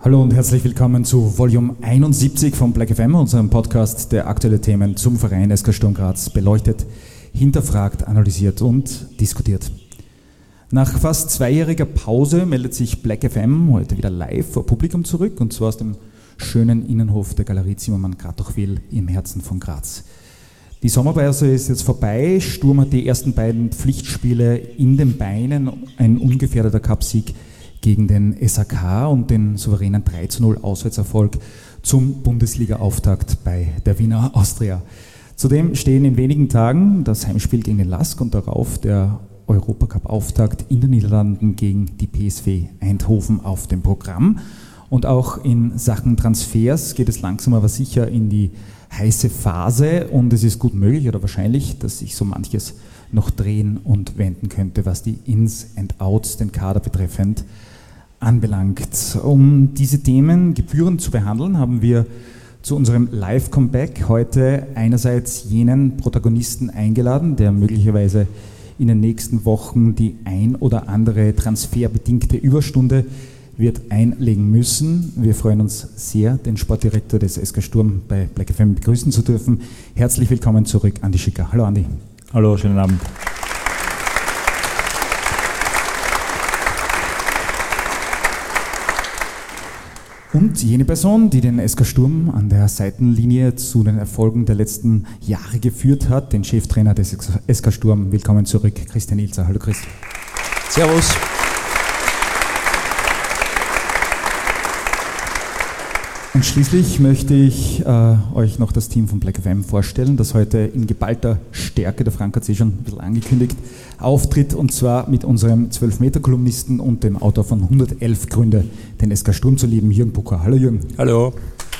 Hallo und herzlich willkommen zu Volume 71 von Black FM, unserem Podcast, der aktuelle Themen zum Verein SK Sturm Graz beleuchtet, hinterfragt, analysiert und diskutiert. Nach fast zweijähriger Pause meldet sich Black FM heute wieder live vor Publikum zurück, und zwar aus dem schönen Innenhof der Galerie Zimmermann-Kratochwil im Herzen von Graz. Die Sommerpause ist jetzt vorbei. Sturm hat die ersten beiden Pflichtspiele in den Beinen, ein ungefährdeter Cupsieg gegen den SAK und den souveränen 3:0 Auswärtserfolg zum Bundesliga-Auftakt bei der Wiener Austria. Zudem stehen in wenigen Tagen das Heimspiel gegen den LASK und darauf der Europacup-Auftakt in den Niederlanden gegen die PSV Eindhoven auf dem Programm. Und auch in Sachen Transfers geht es langsam aber sicher in die heiße Phase, und es ist gut möglich oder wahrscheinlich, dass sich so manches noch drehen und wenden könnte, was die Ins and Outs, den Kader betreffend, anbelangt. Um diese Themen gebührend zu behandeln, haben wir zu unserem Live-Comeback heute einerseits jenen Protagonisten eingeladen, der möglicherweise in den nächsten Wochen die ein oder andere transferbedingte Überstunde wird einlegen müssen. Wir freuen uns sehr, den Sportdirektor des SK Sturm bei Black FM begrüßen zu dürfen. Herzlich willkommen zurück, Andi Schicker. Hallo Andi. Hallo, schönen Abend. Und jene Person, die den SK Sturm an der Seitenlinie zu den Erfolgen der letzten Jahre geführt hat, den Cheftrainer des SK Sturm. Willkommen zurück, Christian Ilzer. Hallo Chris. Servus. Und schließlich möchte ich euch noch das Team von Black FM vorstellen, das heute in geballter Stärke, der Frank hat es schon ein bisschen angekündigt, auftritt, und zwar mit unserem 12-Meter-Kolumnisten und dem Autor von 111 Gründe, den SK Sturm zu lieben, Jürgen Bucker. Hallo Jürgen. Hallo.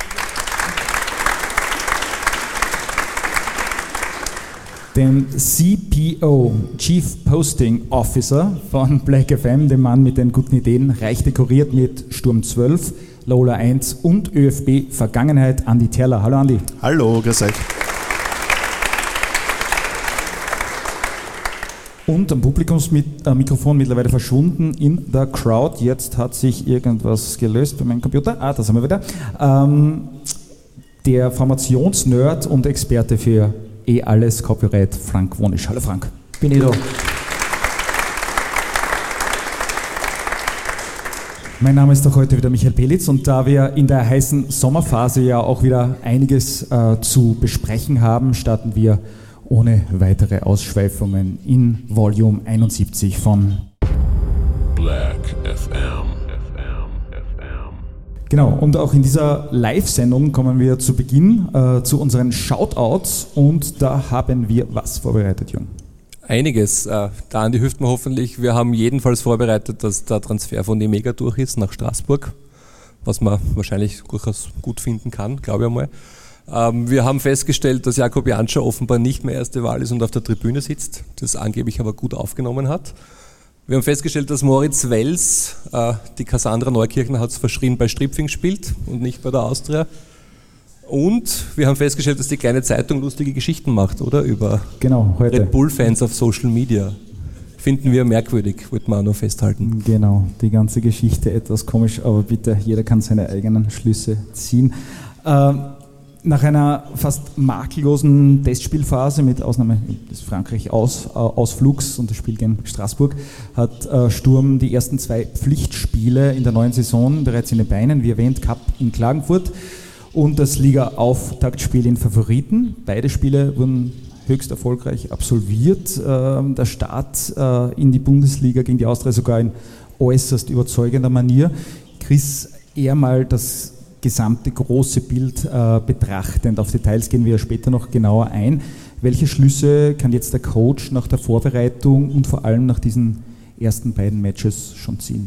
Den CPO, Chief Posting Officer von Black FM, dem Mann mit den guten Ideen, reich dekoriert mit Sturm 12, Lola 1 und ÖFB Vergangenheit, Andi Terler. Hallo Andi. Hallo, grüß euch. Und am Publikumsmikrofon mittlerweile verschwunden in der Crowd. Jetzt hat sich irgendwas gelöst bei meinem Computer. Das haben wir wieder. Der Formationsnerd und Experte für alles Copyright, Frank Wonisch. Hallo Frank. Bin ich da. Mein Name ist auch heute wieder Michael Pelitz, und da wir in der heißen Sommerphase ja auch wieder einiges zu besprechen haben, starten wir ohne weitere Ausschweifungen in Volume 71 von Black FM. Genau, und auch in dieser Live-Sendung kommen wir zu Beginn zu unseren Shoutouts, und da haben wir was vorbereitet, Jürgen. Einiges. Da an die Hüften hoffentlich. Wir haben jedenfalls vorbereitet, dass der Transfer von Nemega durch ist nach Straßburg, was man wahrscheinlich durchaus gut finden kann, glaube ich einmal. Wir haben festgestellt, dass Jakob Janscher offenbar nicht mehr erste Wahl ist und auf der Tribüne sitzt, das angeblich aber gut aufgenommen hat. Wir haben festgestellt, dass Moritz Wels, die Cassandra Neukirchner hat es verschrien, bei Stripfing spielt und nicht bei der Austria. Und wir haben festgestellt, dass die kleine Zeitung lustige Geschichten macht, oder? Über heute. Red Bull-Fans auf Social Media. Finden wir merkwürdig, wollten wir auch noch festhalten. Genau, die ganze Geschichte etwas komisch, aber bitte, jeder kann seine eigenen Schlüsse ziehen. Nach einer fast makellosen Testspielphase, mit Ausnahme des Frankreich-Ausflugs und des Spiels gegen Straßburg, hat Sturm die ersten 2 Pflichtspiele in der neuen Saison bereits in den Beinen, wie erwähnt, Cup in Klagenfurt und das Liga-Auftaktspiel in Favoriten. Beide Spiele wurden höchst erfolgreich absolviert. Der Start in die Bundesliga gegen die Austria sogar in äußerst überzeugender Manier. Chris, eher mal das gesamte große Bild betrachtend. Auf Details gehen wir später noch genauer ein. Welche Schlüsse kann jetzt der Coach nach der Vorbereitung und vor allem nach diesen ersten beiden Matches schon ziehen?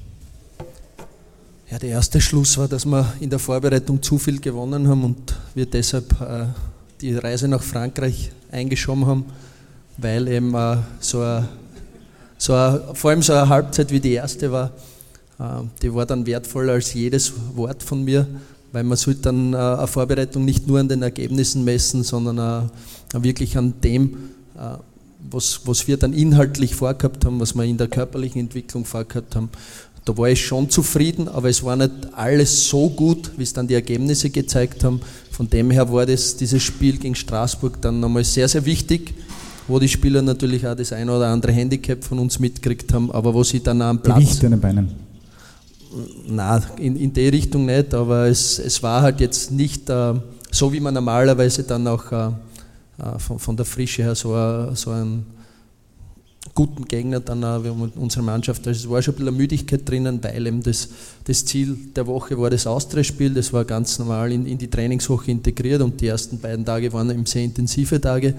Ja, der erste Schluss war, dass wir in der Vorbereitung zu viel gewonnen haben und wir deshalb die Reise nach Frankreich eingeschoben haben, weil eben vor allem so eine Halbzeit wie die erste war, die war dann wertvoller als jedes Wort von mir, weil man sollte dann eine Vorbereitung nicht nur an den Ergebnissen messen, sondern wirklich an dem, was wir dann inhaltlich vorgehabt haben, was wir in der körperlichen Entwicklung vorgehabt haben. da war ich schon zufrieden, aber es war nicht alles so gut, wie es dann die Ergebnisse gezeigt haben. Von dem her war dieses Spiel gegen Straßburg dann nochmal sehr, sehr wichtig, wo die Spieler natürlich auch das eine oder andere Handicap von uns mitgekriegt haben, aber wo sie dann am Platz... Gewicht in den Beinen? Nein, in die Richtung nicht, aber es war halt jetzt nicht so, wie man normalerweise dann auch von der Frische her so einen guten Gegner dann mit unserer Mannschaft. Also es war schon ein bisschen Müdigkeit drinnen, weil eben das Ziel der Woche war das Austria-Spiel, das war ganz normal in die Trainingswoche integriert und die ersten beiden Tage waren eben sehr intensive Tage.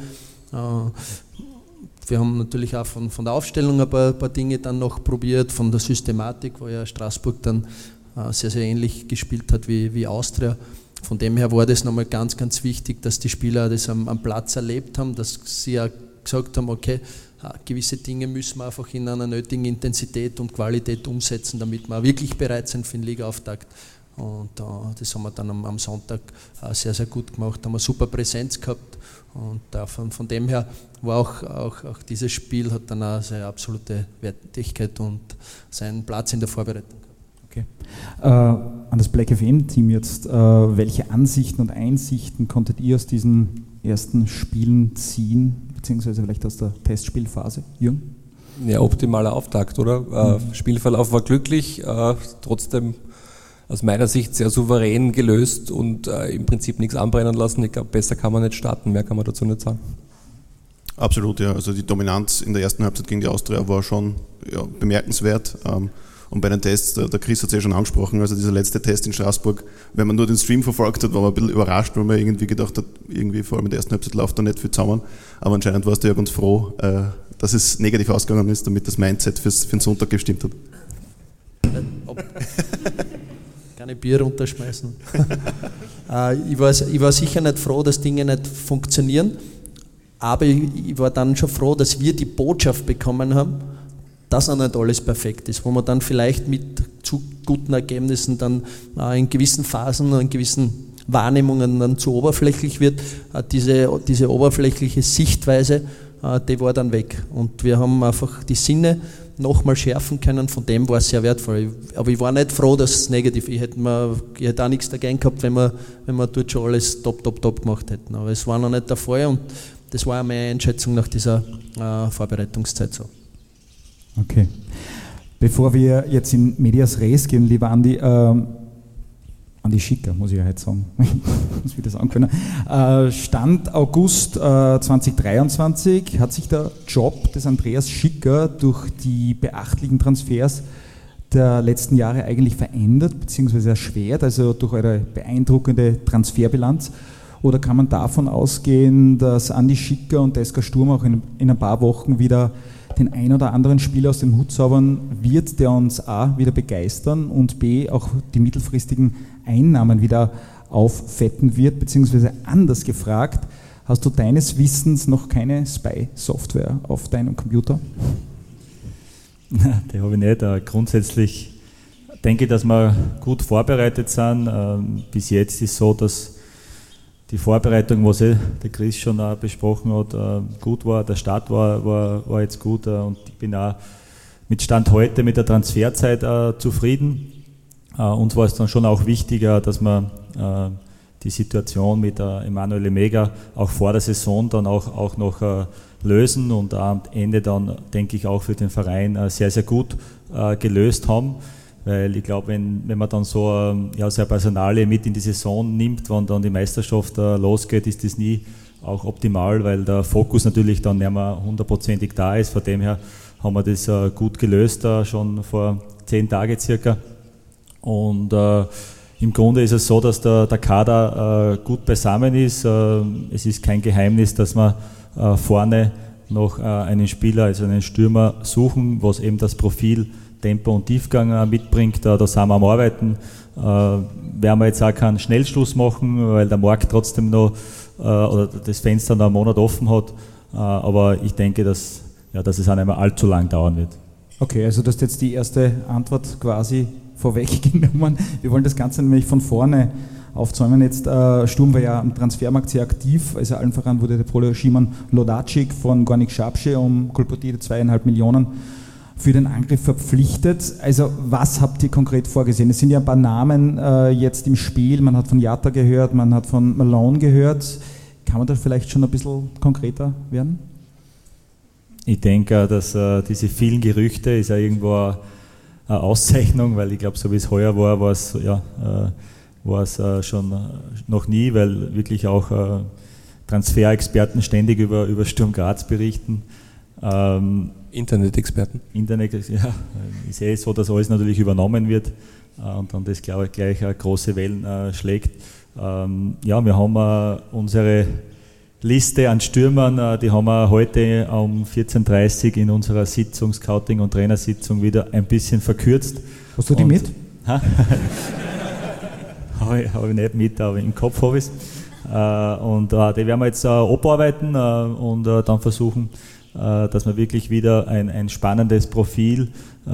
Wir haben natürlich auch von der Aufstellung ein paar Dinge dann noch probiert, von der Systematik, wo ja Straßburg dann sehr, sehr ähnlich gespielt hat wie Austria. Von dem her war das nochmal ganz, ganz wichtig, dass die Spieler das am Platz erlebt haben, dass sie auch gesagt haben, okay, gewisse Dinge müssen wir einfach in einer nötigen Intensität und Qualität umsetzen, damit wir wirklich bereit sind für den Ligaauftakt. Und das haben wir dann am Sonntag sehr, sehr gut gemacht, haben eine super Präsenz gehabt und von dem her war auch dieses Spiel hat dann auch seine absolute Wertigkeit und seinen Platz in der Vorbereitung. Okay. An das Black FM-Team jetzt, welche Ansichten und Einsichten konntet ihr aus diesen ersten Spielen ziehen, beziehungsweise vielleicht aus der Testspielphase? Jürgen? Ja, optimaler Auftakt, oder? Spielverlauf war glücklich, trotzdem aus meiner Sicht sehr souverän gelöst und im Prinzip nichts anbrennen lassen. Ich glaube, besser kann man nicht starten, mehr kann man dazu nicht sagen. Absolut, ja. Also die Dominanz in der ersten Halbzeit gegen die Austria war schon bemerkenswert. Und bei den Tests, der Chris hat es ja schon angesprochen, also dieser letzte Test in Straßburg, wenn man nur den Stream verfolgt hat, war man ein bisschen überrascht, weil man irgendwie gedacht hat, irgendwie vor allem in der ersten Halbzeit läuft da nicht viel zusammen. Aber anscheinend warst du ja ganz froh, dass es negativ ausgegangen ist, damit das Mindset für den Sonntag gestimmt hat. Keine Bier runterschmeißen. Ich war sicher nicht froh, dass Dinge nicht funktionieren, aber ich war dann schon froh, dass wir die Botschaft bekommen haben, dass auch nicht alles perfekt ist, wo man dann vielleicht mit zu guten Ergebnissen dann in gewissen Phasen, in gewissen Wahrnehmungen dann zu oberflächlich wird. Diese oberflächliche Sichtweise, die war dann weg. Und wir haben einfach die Sinne nochmal schärfen können, von dem war es sehr wertvoll. Aber ich war nicht froh, dass es negativ ist. Ich hätte auch nichts dagegen gehabt, wenn wir dort schon alles top gemacht hätten. Aber es war noch nicht der Fall und das war meine Einschätzung nach dieser Vorbereitungszeit so. Okay. Bevor wir jetzt in Medias Res gehen, lieber Andi Schicker, muss ich ja heute sagen, muss wieder sagen können. Stand August 2023 hat sich der Job des Andreas Schicker durch die beachtlichen Transfers der letzten Jahre eigentlich verändert bzw. erschwert, also durch eure beeindruckende Transferbilanz? Oder kann man davon ausgehen, dass Andi Schicker und Deska Sturm auch in ein paar Wochen wieder den ein oder anderen Spieler aus dem Hut zaubern wird, der uns A, wieder begeistern und B, auch die mittelfristigen Einnahmen wieder auffetten wird, beziehungsweise anders gefragt, hast du deines Wissens noch keine Spy-Software auf deinem Computer? Die habe ich nicht. Grundsätzlich denke ich, dass wir gut vorbereitet sind. Bis jetzt ist es so, dass die Vorbereitung, was der Chris schon besprochen hat, gut war. Der Start war jetzt gut und ich bin auch mit Stand heute mit der Transferzeit zufrieden. Uns war es dann schon auch wichtiger, dass wir die Situation mit Emanuel Emega auch vor der Saison dann auch noch lösen und am Ende dann, denke ich, auch für den Verein sehr, sehr gut gelöst haben. Weil ich glaube, wenn man dann so eine Personalie mit in die Saison nimmt, wenn dann die Meisterschaft losgeht, ist das nie auch optimal, weil der Fokus natürlich dann nicht mehr 100%ig da ist. Von dem her haben wir das gut gelöst, schon vor 10 Tagen circa. Und im Grunde ist es so, dass der Kader gut beisammen ist. Es ist kein Geheimnis, dass wir vorne noch einen Spieler, also einen Stürmer suchen, was eben das Profil Tempo und Tiefgang mitbringt, da sind wir am Arbeiten. Werden wir jetzt auch keinen Schnellschluss machen, weil der Markt trotzdem noch oder das Fenster noch einen Monat offen hat, aber ich denke, dass es auch nicht mehr allzu lang dauern wird. Okay, also du hast jetzt die erste Antwort quasi vorweggenommen. Wir wollen das Ganze nämlich von vorne aufzäumen. Jetzt Sturm war ja am Transfermarkt sehr aktiv, also allen voran wurde der Pole Szymon Lodacic von Górnik Zabrze um kolportierte 2,5 Millionen für den Angriff verpflichtet. Also was habt ihr konkret vorgesehen? Es sind ja ein paar Namen jetzt im Spiel. Man hat von Jatta gehört, man hat von Malone gehört. Kann man da vielleicht schon ein bisschen konkreter werden? Ich denke, dass diese vielen Gerüchte ist ja irgendwo eine Auszeichnung, weil ich glaube, so wie es heuer war, war es schon noch nie, weil wirklich auch Transferexperten ständig über Sturm Graz berichten. Internet-Experten. Ja, ich sehe es so, dass alles natürlich übernommen wird und dann das, glaube ich, gleich große Wellen schlägt. Ja, wir haben unsere Liste an Stürmern, die haben wir heute um 14:30 Uhr in unserer Sitzung, Scouting- und Trainersitzung wieder ein bisschen verkürzt. Hast du die mit? Habe ich nicht mit, aber im Kopf habe ich es. Und die werden wir jetzt abarbeiten und dann versuchen, dass wir wirklich wieder ein spannendes Profil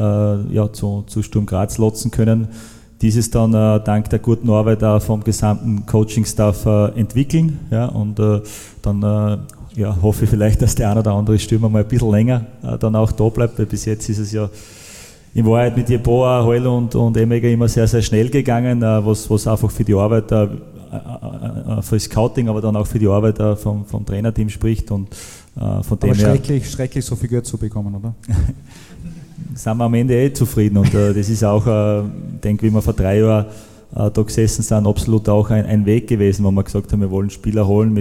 zu Sturm Graz lotzen können. Dieses dann dank der guten Arbeit vom gesamten Coaching-Staff entwickeln. Ja, und dann hoffe ich vielleicht, dass der eine oder andere Stürmer mal ein bisschen länger dann auch da bleibt, weil bis jetzt ist es ja in Wahrheit mit Jeboa, Heul und Emega immer sehr, sehr schnell gegangen, was einfach für die Arbeit, für das Scouting, aber dann auch für die Arbeit vom Trainerteam spricht. Und von dem her schrecklich so viel Geld zu bekommen, oder? Sind wir am Ende zufrieden und das ist auch, ich denke, wie wir vor 3 Jahren da gesessen sind, absolut auch ein Weg gewesen, wo wir gesagt haben, wir wollen Spieler holen,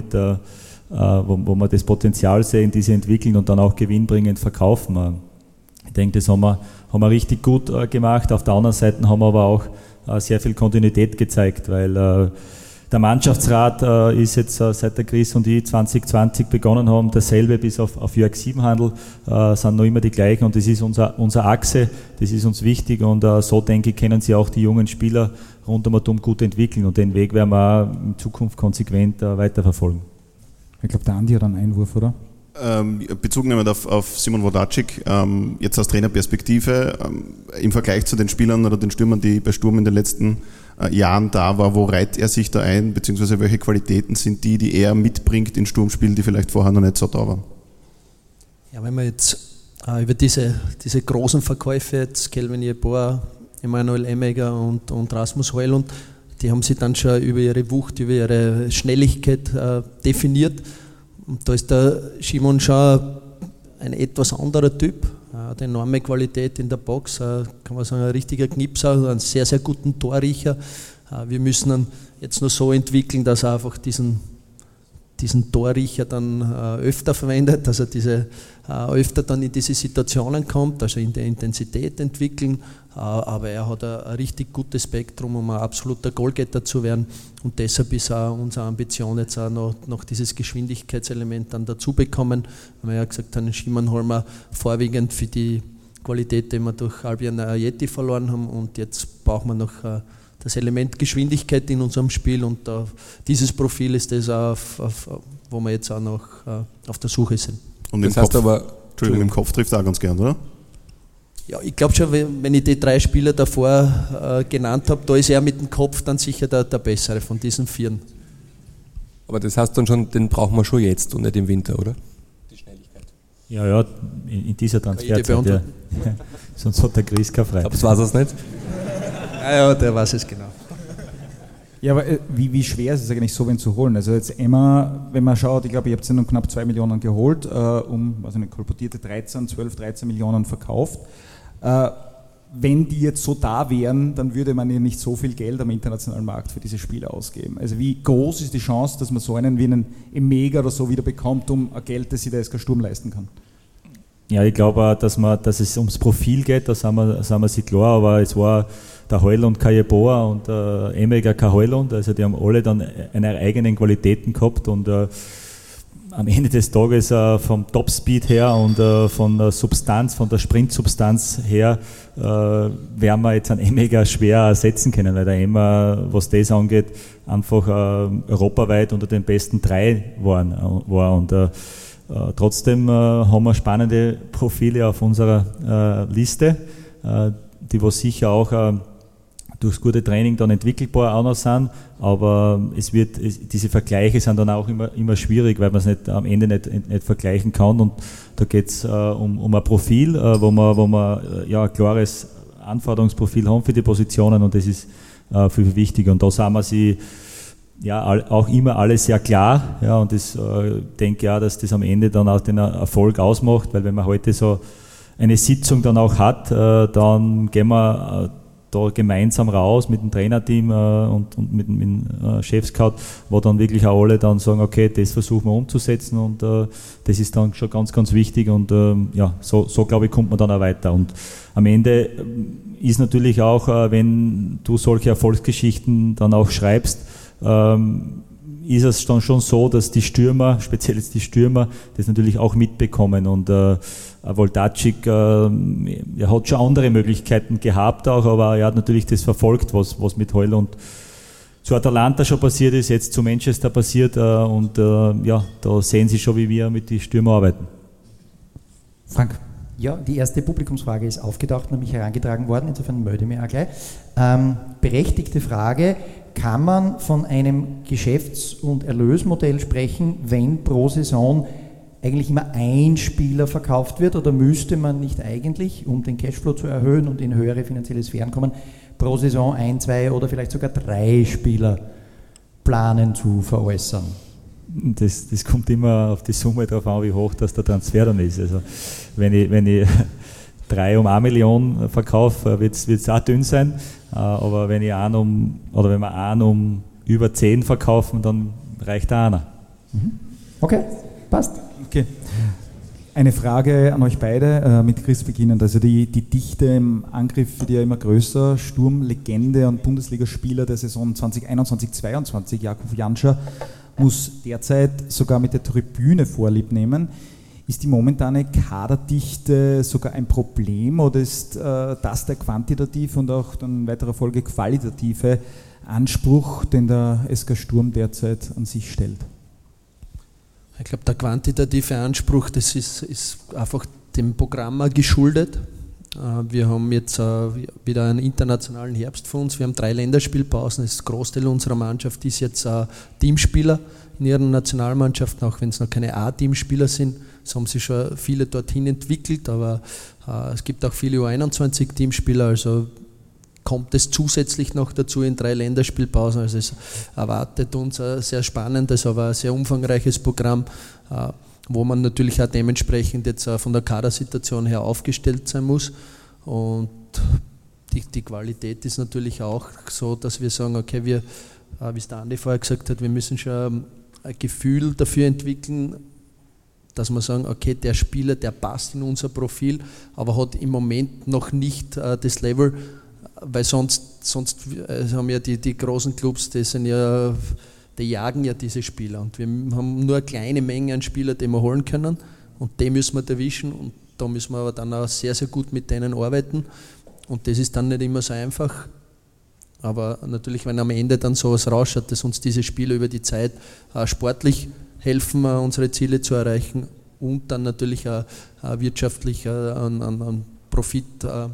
wo wir das Potenzial sehen, diese entwickeln und dann auch gewinnbringend verkaufen. Ich denke, das haben wir richtig gut gemacht. Auf der anderen Seite haben wir aber auch sehr viel Kontinuität gezeigt, weil der Mannschaftsrat ist jetzt, seit der Chris und ich 2020 begonnen haben, dasselbe bis auf Jörg Siebenhandel, sind noch immer die gleichen und das ist unser Achse, das ist uns wichtig und so denke ich, können sie auch die jungen Spieler rund um Atom gut entwickeln und den Weg werden wir auch in Zukunft konsequent weiterverfolgen. Ich glaube, der Andi hat einen Einwurf, oder? Bezug nehmend auf Simon Wodacik, jetzt aus Trainerperspektive, im Vergleich zu den Spielern oder den Stürmern, die bei Sturm in den letzten Jahren da war, wo reiht er sich da ein, beziehungsweise welche Qualitäten sind die er mitbringt in Sturmspielen, die vielleicht vorher noch nicht so da waren? Ja, wenn wir jetzt über diese großen Verkäufe, jetzt Kelvin Jeboa, Emanuel Emega und Rasmus Heulund, die haben sich dann schon über ihre Wucht, über ihre Schnelligkeit definiert. Und da ist der Simon schon ein etwas anderer Typ, hat enorme Qualität in der Box, kann man sagen, ein richtiger Knipser, einen sehr, sehr guten Torriecher. Wir müssen ihn jetzt nur so entwickeln, dass er einfach diesen Torriecher dann öfter verwendet, dass er öfter dann in diese Situationen kommt, also in der Intensität entwickeln, aber er hat ein richtig gutes Spektrum, um ein absoluter Goalgetter zu werden und deshalb ist auch unsere Ambition jetzt auch noch dieses Geschwindigkeitselement dann dazu bekommen, weil wir ja gesagt haben, Simon holen wir vorwiegend für die Qualität, die wir durch Albion Ajeti verloren haben und jetzt brauchen wir noch das Element Geschwindigkeit in unserem Spiel und dieses Profil ist das, wo wir jetzt auch noch auf der Suche sind. Und das heißt aber, im Kopf trifft auch ganz gern, oder? Ja, ich glaube schon, wenn ich die 3 Spieler davor genannt habe, da ist er mit dem Kopf dann sicher der bessere von diesen 4. Aber das heißt dann schon, den brauchen wir schon jetzt und nicht im Winter, oder? Die Schnelligkeit. Ja, in dieser Transferzeit. Ja. Sonst hat der Chris keine Freude. Aber das war es nicht? Ja, der weiß es genau. Ja, aber wie schwer ist es eigentlich, so wen zu holen? Also jetzt Emma, wenn man schaut, ich glaube, ihr habt ja noch knapp 2 Millionen geholt, eine kolportierte 12, 13 Millionen verkauft. Wenn die jetzt so da wären, dann würde man ja nicht so viel Geld am internationalen Markt für diese Spiele ausgeben. Also wie groß ist die Chance, dass man so einen wie einen Emega oder so wieder bekommt, um ein Geld, das sich der SK Sturm leisten kann? Ja, ich glaube, dass es ums Profil geht, da sind wir sich klar, aber es war der Heulund kein Jeboa und Emega kein Heulund, also die haben alle dann ihre eigenen Qualitäten gehabt und am Ende des Tages vom Topspeed her und von der Substanz, von der Sprintsubstanz her werden wir jetzt einen Emega schwer ersetzen können, weil der Emma, was das angeht, einfach europaweit unter den besten 3 war und trotzdem haben wir spannende Profile auf unserer Liste, die was sicher auch durchs gute Training dann entwickelbar auch noch sind, aber diese Vergleiche sind dann auch immer schwierig, weil man es am Ende nicht vergleichen kann, und da geht es um ein Profil, wo wir ein klares Anforderungsprofil haben für die Positionen, und das ist viel wichtiger, und da sind wir sie auch immer alle sehr klar, und das denke ich auch, dass das am Ende dann auch den Erfolg ausmacht, weil wenn man heute so eine Sitzung dann auch hat, dann gehen wir da gemeinsam raus mit dem Trainerteam und mit dem Chefscout, wo dann wirklich auch alle dann sagen, okay, das versuchen wir umzusetzen, und das ist dann schon ganz, ganz wichtig, und so glaube ich, kommt man dann auch weiter. Und am Ende ist natürlich auch, wenn du solche Erfolgsgeschichten dann auch schreibst, ist es dann schon so, dass die Stürmer, speziell jetzt die Stürmer, das natürlich auch mitbekommen, und Voltacic, er hat schon andere Möglichkeiten gehabt auch, aber er hat natürlich das verfolgt, was mit Heuland zu Atalanta schon passiert ist, jetzt zu Manchester passiert, und da sehen Sie schon, wie wir mit den Stürmern arbeiten. Frank? Ja, die erste Publikumsfrage ist aufgetaucht und an mich herangetragen worden, insofern melde ich mich auch gleich. Berechtigte Frage: Kann man von einem Geschäfts- und Erlösmodell sprechen, wenn pro Saison eigentlich immer ein Spieler verkauft wird, oder müsste man nicht eigentlich, um den Cashflow zu erhöhen und in höhere finanzielle Sphären kommen, pro Saison 1, 2 oder vielleicht sogar 3 Spieler planen zu veräußern? Das kommt immer auf die Summe drauf an, wie hoch das der Transfer dann ist. Also wenn ich 3 um 1 Million verkaufe, wird es auch dünn sein, aber wenn wir einen um über 10 verkaufen, dann reicht einer. Okay, passt. Okay. Eine Frage an euch beide, mit Chris beginnend. Also die Dichte im Angriff wird ja immer größer. Sturmlegende und Bundesligaspieler der Saison 2021-22, Jakub Janscher, muss derzeit sogar mit der Tribüne Vorlieb nehmen. Ist die momentane Kaderdichte sogar ein Problem, oder ist das der quantitative und auch dann in weiterer Folge qualitative Anspruch, den der SK Sturm derzeit an sich stellt? Ich glaube, der quantitative Anspruch, das ist einfach dem Programm geschuldet. Wir haben jetzt wieder einen internationalen Herbst vor uns. Wir haben 3 Länderspielpausen. Das Großteil unserer Mannschaft ist jetzt Teamspieler in ihren Nationalmannschaften, auch wenn es noch keine A-Teamspieler sind. Es haben sich schon viele dorthin entwickelt, aber es gibt auch viele U21-Teamspieler, also kommt es zusätzlich noch dazu in 3 Länderspielpausen. Also es erwartet uns ein sehr spannendes, aber ein sehr umfangreiches Programm, wo man natürlich auch dementsprechend jetzt von der Kadersituation her aufgestellt sein muss. Und die Qualität ist natürlich auch so, dass wir sagen, okay, wie es der Andi vorher gesagt hat, wir müssen schon ein Gefühl dafür entwickeln, dass wir sagen, okay, der Spieler, der passt in unser Profil, aber hat im Moment noch nicht das Level, weil sonst haben ja die großen Clubs, die jagen ja diese Spieler, und wir haben nur eine kleine Menge an Spielern, die wir holen können, und die müssen wir erwischen, und da müssen wir aber dann auch sehr, sehr gut mit denen arbeiten, und das ist dann nicht immer so einfach, aber natürlich, wenn am Ende dann sowas rausschaut, dass uns diese Spieler über die Zeit sportlich helfen, unsere Ziele zu erreichen, und dann natürlich auch wirtschaftlich an Profit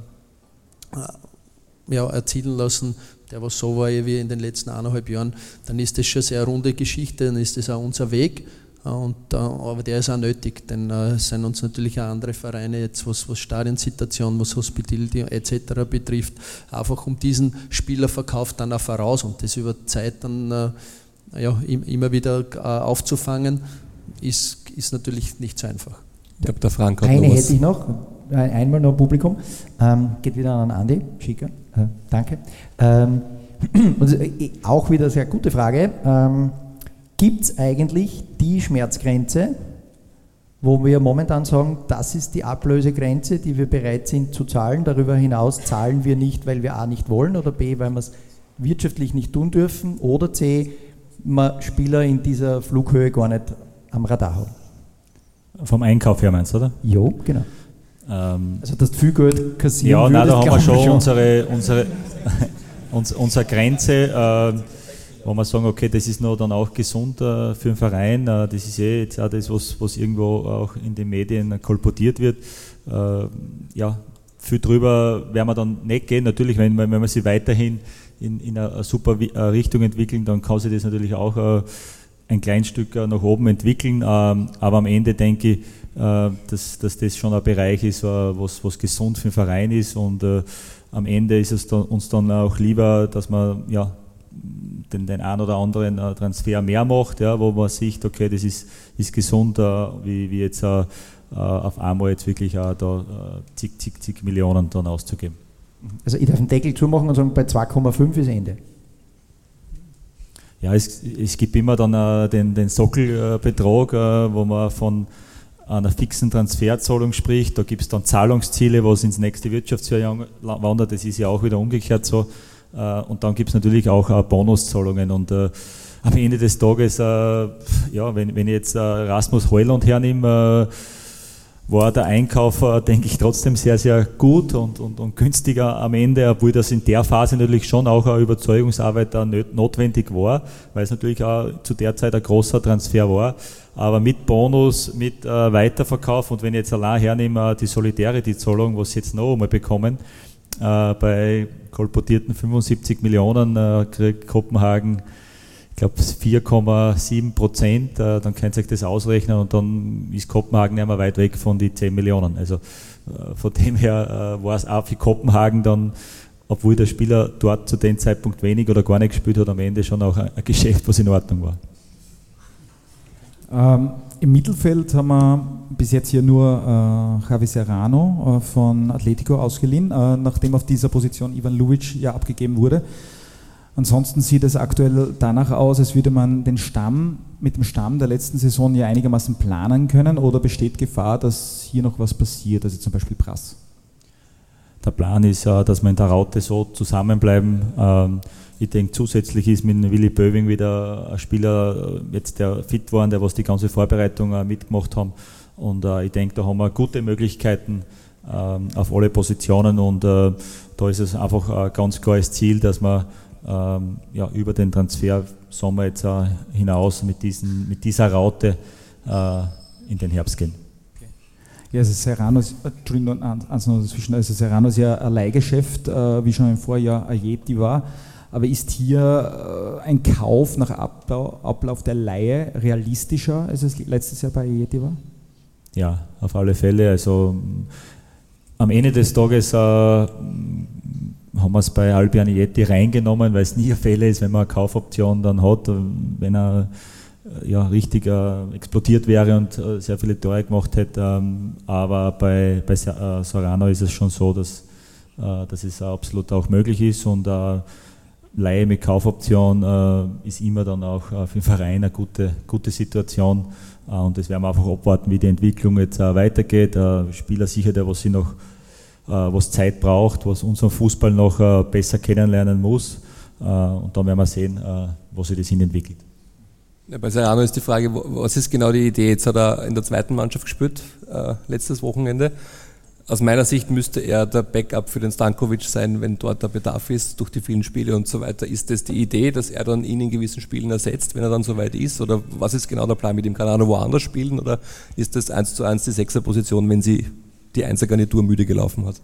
erzielen lassen, der was so war wie in den letzten 1,5 Jahren, dann ist das schon eine sehr runde Geschichte, dann ist das auch unser Weg, aber der ist auch nötig, denn es sind uns natürlich auch andere Vereine, jetzt was Stadionsituation, was Hospitality etc. betrifft, einfach um diesen Spielerverkauf dann auch voraus, und das über Zeit dann immer wieder aufzufangen, ist natürlich nicht so einfach. Ich glaube, der Frank hat Eine noch was. hätte ich noch, einmal noch Publikum, geht wieder an Andi, Schicker, danke. Und auch wieder eine sehr gute Frage, gibt es eigentlich die Schmerzgrenze, wo wir momentan sagen, das ist die Ablösegrenze, die wir bereit sind zu zahlen, darüber hinaus zahlen wir nicht, weil wir A nicht wollen, oder B, weil wir es wirtschaftlich nicht tun dürfen, oder C, man Spieler in dieser Flughöhe gar nicht am Radar haben? Vom Einkauf her meinst du, oder? Jo, genau. Also dass du viel Geld kassieren ja, würdest, nein, da haben wir schon schon. unsere Grenze, wo wir sagen, okay, das ist noch dann auch gesund für den Verein, das ist jetzt auch das, was irgendwo auch in den Medien kolportiert wird. viel drüber werden wir dann nicht gehen. Natürlich, wenn wir sie weiterhin in eine super Richtung entwickeln, dann kann sich das natürlich auch ein klein Stück nach oben entwickeln. Aber am Ende denke ich, dass das schon ein Bereich ist, was gesund für den Verein ist. Und am Ende ist es uns dann auch lieber, dass man den einen oder anderen Transfer mehr macht, wo man sieht, okay, das ist gesund, wie jetzt auf einmal jetzt wirklich da zig Millionen dann auszugeben. Also ich darf den Deckel zumachen und sagen, bei 2,5 ist Ende. Ja, es gibt immer dann den Sockelbetrag, wo man von einer fixen Transferzahlung spricht. Da gibt es dann Zahlungsziele, was ins nächste Wirtschaftsjahr wandert. Das ist ja auch wieder umgekehrt so. Und dann gibt es natürlich auch Bonuszahlungen. Und am Ende des Tages, wenn ich jetzt Rasmus Højlund hernehme, war der Einkauf, denke ich, trotzdem sehr, sehr gut und günstiger am Ende, obwohl das in der Phase natürlich schon auch eine Überzeugungsarbeit notwendig war, weil es natürlich auch zu der Zeit ein großer Transfer war. Aber mit Bonus, mit Weiterverkauf und wenn ich jetzt allein hernehme, die Solidarity-Zahlung, was sie jetzt noch einmal bekommen, bei kolportierten 75 Millionen kriegt Kopenhagen, ich glaube 4,7%, dann könnt ihr euch das ausrechnen und dann ist Kopenhagen nicht mehr weit weg von die 10 Millionen. Also von dem her war es auch für Kopenhagen dann, obwohl der Spieler dort zu dem Zeitpunkt wenig oder gar nicht gespielt hat, am Ende schon auch ein Geschäft, was in Ordnung war. Im Mittelfeld haben wir bis jetzt hier nur Javi Serrano von Atletico ausgeliehen, nachdem auf dieser Position Ivan Luic ja abgegeben wurde. Ansonsten sieht es aktuell danach aus, als würde man mit dem Stamm der letzten Saison ja einigermaßen planen können, oder besteht Gefahr, dass hier noch was passiert, also zum Beispiel Prass? Der Plan ist, dass wir in der Raute so zusammenbleiben. Ich denke, zusätzlich ist mit Willi Böwing wieder ein Spieler, jetzt der fit war, der was die ganze Vorbereitung mitgemacht haben. Und ich denke, da haben wir gute Möglichkeiten auf alle Positionen. Und da ist es einfach ein ganz klares Ziel, dass wir über den Transfersommer jetzt hinaus mit dieser Raute in den Herbst gehen. Ja, also Serrano ist, Serrano ist ja ein Leihgeschäft, wie schon im Vorjahr Ajeti war. Aber ist hier ein Kauf nach Ablauf der Leihe realistischer, als es letztes Jahr bei Ajeti war? Ja, auf alle Fälle. Also am Ende des Tages haben wir es bei Albion Ajeti reingenommen, weil es nie ein Fehler ist, wenn man eine Kaufoption dann hat, wenn er richtig explodiert wäre und sehr viele Tore gemacht hätte. Aber bei Serrano ist es schon so, dass es absolut auch möglich ist, und Leihe mit Kaufoption ist immer dann auch für den Verein eine gute Situation, und das werden wir einfach abwarten, wie die Entwicklung jetzt weitergeht. Spieler sicher, der was sie noch was Zeit braucht, was unseren Fußball noch besser kennenlernen muss, und dann werden wir sehen, wo sich das hin entwickelt. Ja, bei Serrano ist die Frage, was ist genau die Idee? Jetzt hat er in der zweiten Mannschaft gespielt, letztes Wochenende. Aus meiner Sicht müsste er der Backup für den Stankovic sein, wenn dort der Bedarf ist, durch die vielen Spiele und so weiter. Ist das die Idee, dass er dann ihn in gewissen Spielen ersetzt, wenn er dann soweit ist? Oder was ist genau der Plan mit ihm? Kann er noch woanders spielen, oder ist das 1:1 die Sechserposition, wenn sie die Einser-Garnitur müde gelaufen hat?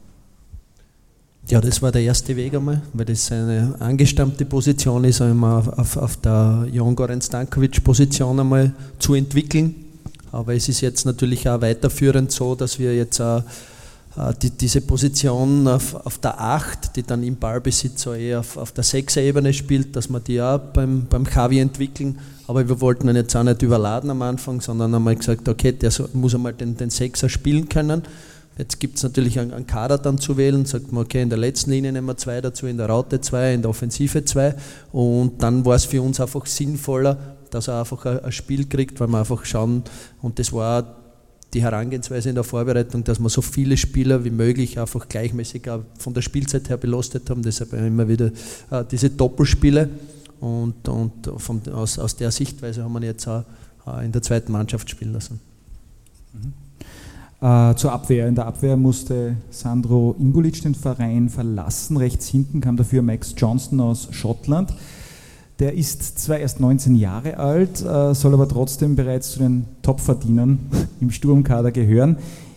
Ja, das war der erste Weg einmal, weil das eine angestammte Position ist, einmal auf der Jon Goran Stankovic-Position einmal zu entwickeln. Aber es ist jetzt natürlich auch weiterführend so, dass wir jetzt auch diese Position auf der 8, die dann im Ballbesitz eher auf der 6er-Ebene spielt, dass wir die auch beim Javi entwickeln. Aber wir wollten ihn jetzt auch nicht überladen am Anfang, sondern einmal gesagt, okay, der muss einmal den 6er spielen können. Jetzt gibt es natürlich einen Kader dann zu wählen, sagt man, okay, in der letzten Linie nehmen wir 2 dazu, in der Raute 2, in der Offensive 2, und dann war es für uns einfach sinnvoller, dass er einfach ein Spiel kriegt, weil wir einfach schauen, und das war die Herangehensweise in der Vorbereitung, dass wir so viele Spieler wie möglich einfach gleichmäßig von der Spielzeit her belastet haben, deshalb immer wieder diese Doppelspiele, und aus der Sichtweise haben wir ihn jetzt auch in der zweiten Mannschaft spielen lassen. Zur Abwehr. In der Abwehr musste Sandro Ingulic den Verein verlassen. Rechts hinten kam dafür Max Johnston aus Schottland. Der ist zwar erst 19 Jahre alt, soll aber trotzdem bereits zu den Topverdienern im Sturmkader gehören.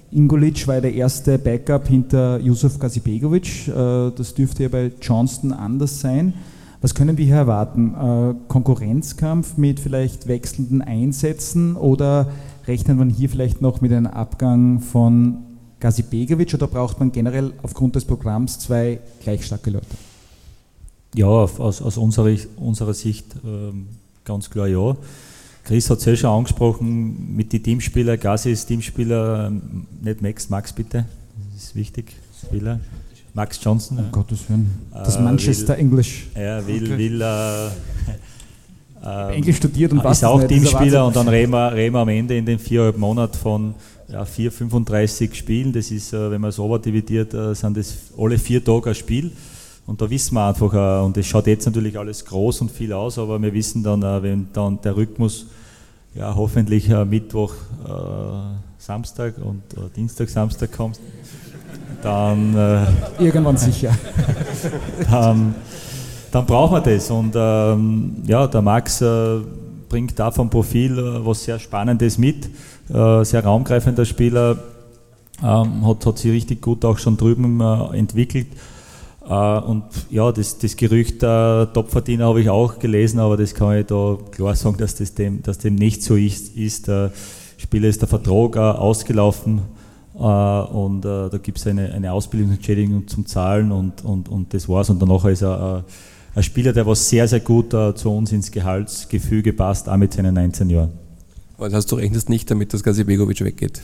Ingolic war der erste Backup hinter Yusuf Gazibegovic. Das dürfte ja bei Johnston anders sein. Was können wir hier erwarten? Konkurrenzkampf mit vielleicht wechselnden Einsätzen oder rechnet man hier vielleicht noch mit einem Abgang von Gazibegovic oder braucht man generell aufgrund des Programms 2 gleich starke Leute? Ja, aus unserer Sicht ganz klar ja. Chris hat es ja schon angesprochen, mit den Teamspielern, Gazi ist Teamspieler, nicht Max bitte, das ist wichtig, Spieler. Max Johnson. Um Gottes Willen. Das Manchester English. Er will Englisch studiert und ist auch Teamspieler und dann reden wir am Ende in den 4,5 Monaten von 35 Spielen. Das ist, wenn man es overdividiert, sind das alle 4 Tage ein Spiel. Und da wissen wir einfach, und es schaut jetzt natürlich alles groß und viel aus, aber wir wissen dann, wenn dann der Rhythmus hoffentlich Mittwoch, Samstag und Dienstag, Samstag kommt, dann irgendwann sicher. Dann brauchen wir das. Und der Max bringt da vom Profil was sehr Spannendes mit, sehr raumgreifender Spieler, hat sich richtig gut auch schon drüben entwickelt. Und ja, das Gerücht Topverdiener habe ich auch gelesen, aber das kann ich da klar sagen, dass dem nicht so ist. Der Spieler ist der Vertrag ausgelaufen und da gibt es eine Ausbildungsentschädigung zum Zahlen und das war's. Und danach ist er ein Spieler, der was sehr, sehr gut zu uns ins Gehaltsgefüge passt, auch mit seinen 19 Jahren. Aber das heißt, du rechnest nicht damit, dass Gazibegovic weggeht?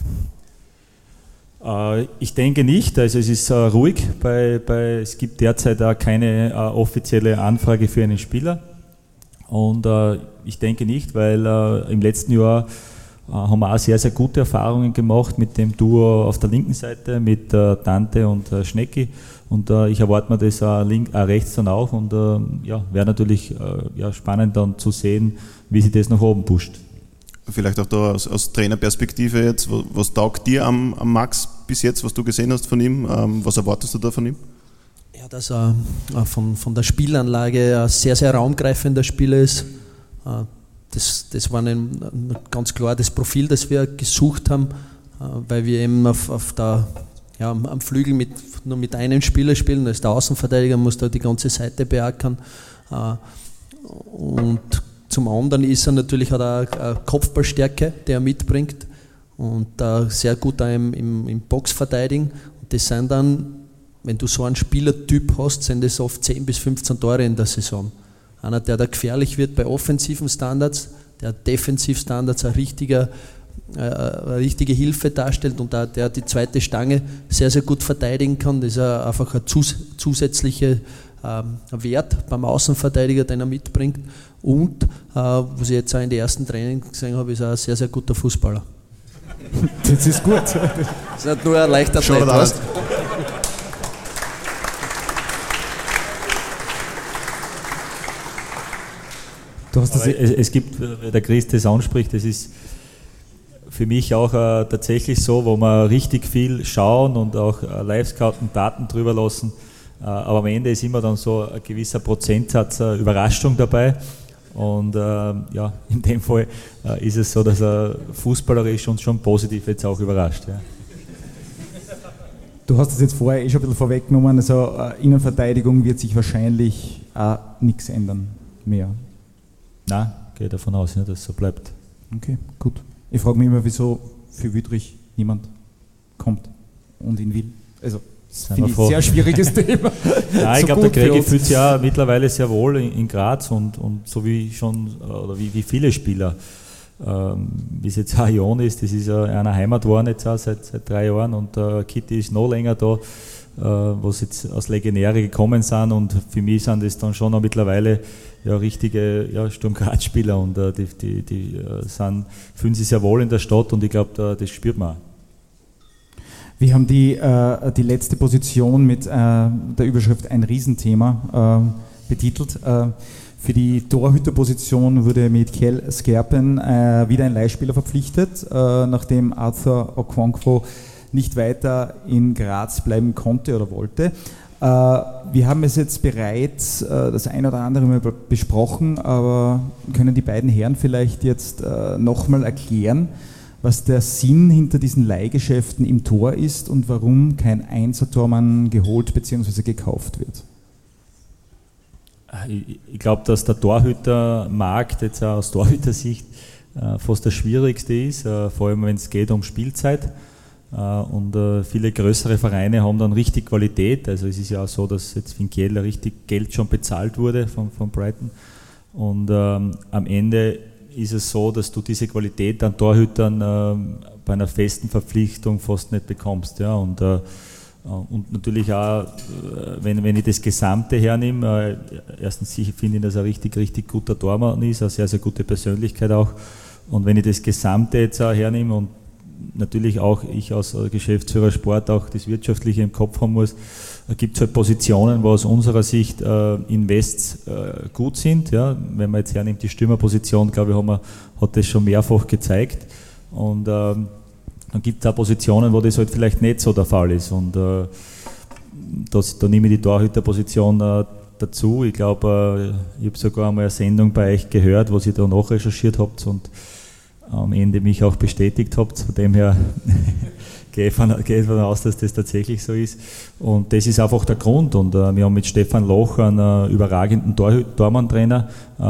Ich denke nicht, also es ist ruhig, es gibt derzeit auch keine offizielle Anfrage für einen Spieler und ich denke nicht, weil im letzten Jahr haben wir auch sehr, sehr gute Erfahrungen gemacht mit dem Duo auf der linken Seite, mit Tante und Schnecki und ich erwarte mir das rechts dann auch und wäre natürlich spannend dann zu sehen, wie sich das nach oben pusht. Vielleicht auch da aus Trainerperspektive jetzt, was taugt dir am Max bis jetzt, was du gesehen hast von ihm? Was erwartest du da von ihm? Ja, dass er von der Spielanlage ein sehr, sehr raumgreifender Spieler ist. Das war ganz klar das Profil, das wir gesucht haben, weil wir eben am Flügel nur mit einem Spieler spielen, als der Außenverteidiger muss da die ganze Seite beackern. Und zum anderen ist er natürlich, hat er eine Kopfballstärke, die er mitbringt und sehr gut im Box verteidigen. Und das sind dann, wenn du so einen Spielertyp hast, sind das oft 10 bis 15 Tore in der Saison. Einer, der da gefährlich wird bei offensiven Standards, der Defensivstandards eine richtige Hilfe darstellt und der die zweite Stange sehr, sehr gut verteidigen kann. Das ist einfach ein zusätzlicher Wert beim Außenverteidiger, den er mitbringt. Und, was ich jetzt auch in den ersten Training gesehen habe, ist er ein sehr, sehr guter Fußballer. Das ist gut. Das ist nicht nur ein leichter Athlet. Es gibt, der Chris das anspricht, das ist für mich auch tatsächlich so, wo wir richtig viel schauen und auch Live-Scouten, Daten drüber lassen. Aber am Ende ist immer dann so ein gewisser Prozentsatz Überraschung dabei. Und in dem Fall ist es so, dass er fußballerisch uns schon positiv jetzt auch überrascht. Ja. Du hast es jetzt vorher schon ein bisschen vorweggenommen, also Innenverteidigung wird sich wahrscheinlich auch nichts ändern mehr. Nein, gehe davon aus, dass es so bleibt. Okay, gut. Ich frage mich immer, wieso für Wüttrich niemand kommt und ihn will. Also, das finde ich ein sehr schwieriges Thema. Nein, ich glaube, der Gregi fühlt sich ja mittlerweile sehr wohl in Graz und so wie schon, oder wie viele Spieler. Wie es jetzt auch Jon ist, das ist ja einer Heimat geworden jetzt auch seit 3 Jahren und Kitty ist noch länger da, was jetzt aus Legionäre gekommen sind und für mich sind das dann schon auch mittlerweile richtige Sturm Graz-Spieler und die fühlen sich sehr wohl in der Stadt und ich glaube, das spürt man auch. Wir haben die letzte Position mit der Überschrift ein Riesenthema betitelt. Für die Torhüterposition wurde mit Kjell Skerpen wieder ein Leihspieler verpflichtet, nachdem Arthur Okonkwo nicht weiter in Graz bleiben konnte oder wollte. Wir haben es jetzt bereits das ein oder andere Mal besprochen, aber können die beiden Herren vielleicht jetzt nochmal erklären, was der Sinn hinter diesen Leihgeschäften im Tor ist und warum kein Einser-Tormann geholt bzw. gekauft wird? Ich glaube, dass der Torhütermarkt jetzt auch aus Torhütersicht fast das Schwierigste ist, vor allem wenn es geht um Spielzeit. Und viele größere Vereine haben dann richtig Qualität. Also es ist ja auch so, dass jetzt Finkiel richtig Geld schon bezahlt wurde von Brighton. Und am Ende ist es so, dass du diese Qualität an Torhütern bei einer festen Verpflichtung fast nicht bekommst. Ja? Und natürlich auch, wenn ich das Gesamte hernehme, erstens finde ich, dass er richtig guter Tormann ist, eine sehr, sehr gute Persönlichkeit auch. Und wenn ich das Gesamte jetzt auch hernehme und natürlich auch ich als Geschäftsführer Sport auch das Wirtschaftliche im Kopf haben muss, gibt es halt Positionen, wo aus unserer Sicht Invests gut sind. Ja. Wenn man jetzt hernimmt, die Stürmerposition, glaube ich, hat das schon mehrfach gezeigt. Und dann gibt es auch Positionen, wo das halt vielleicht nicht so der Fall ist. Und da nehme ich die Torhüterposition dazu. Ich glaube, ich habe sogar einmal eine Sendung bei euch gehört, wo ihr da nachrecherchiert habt und am Ende mich auch bestätigt habt. Von dem her gehe ich davon aus, dass das tatsächlich so ist. Und das ist einfach der Grund. Und wir haben mit Stefan Loch einen überragenden Tormann-Trainer,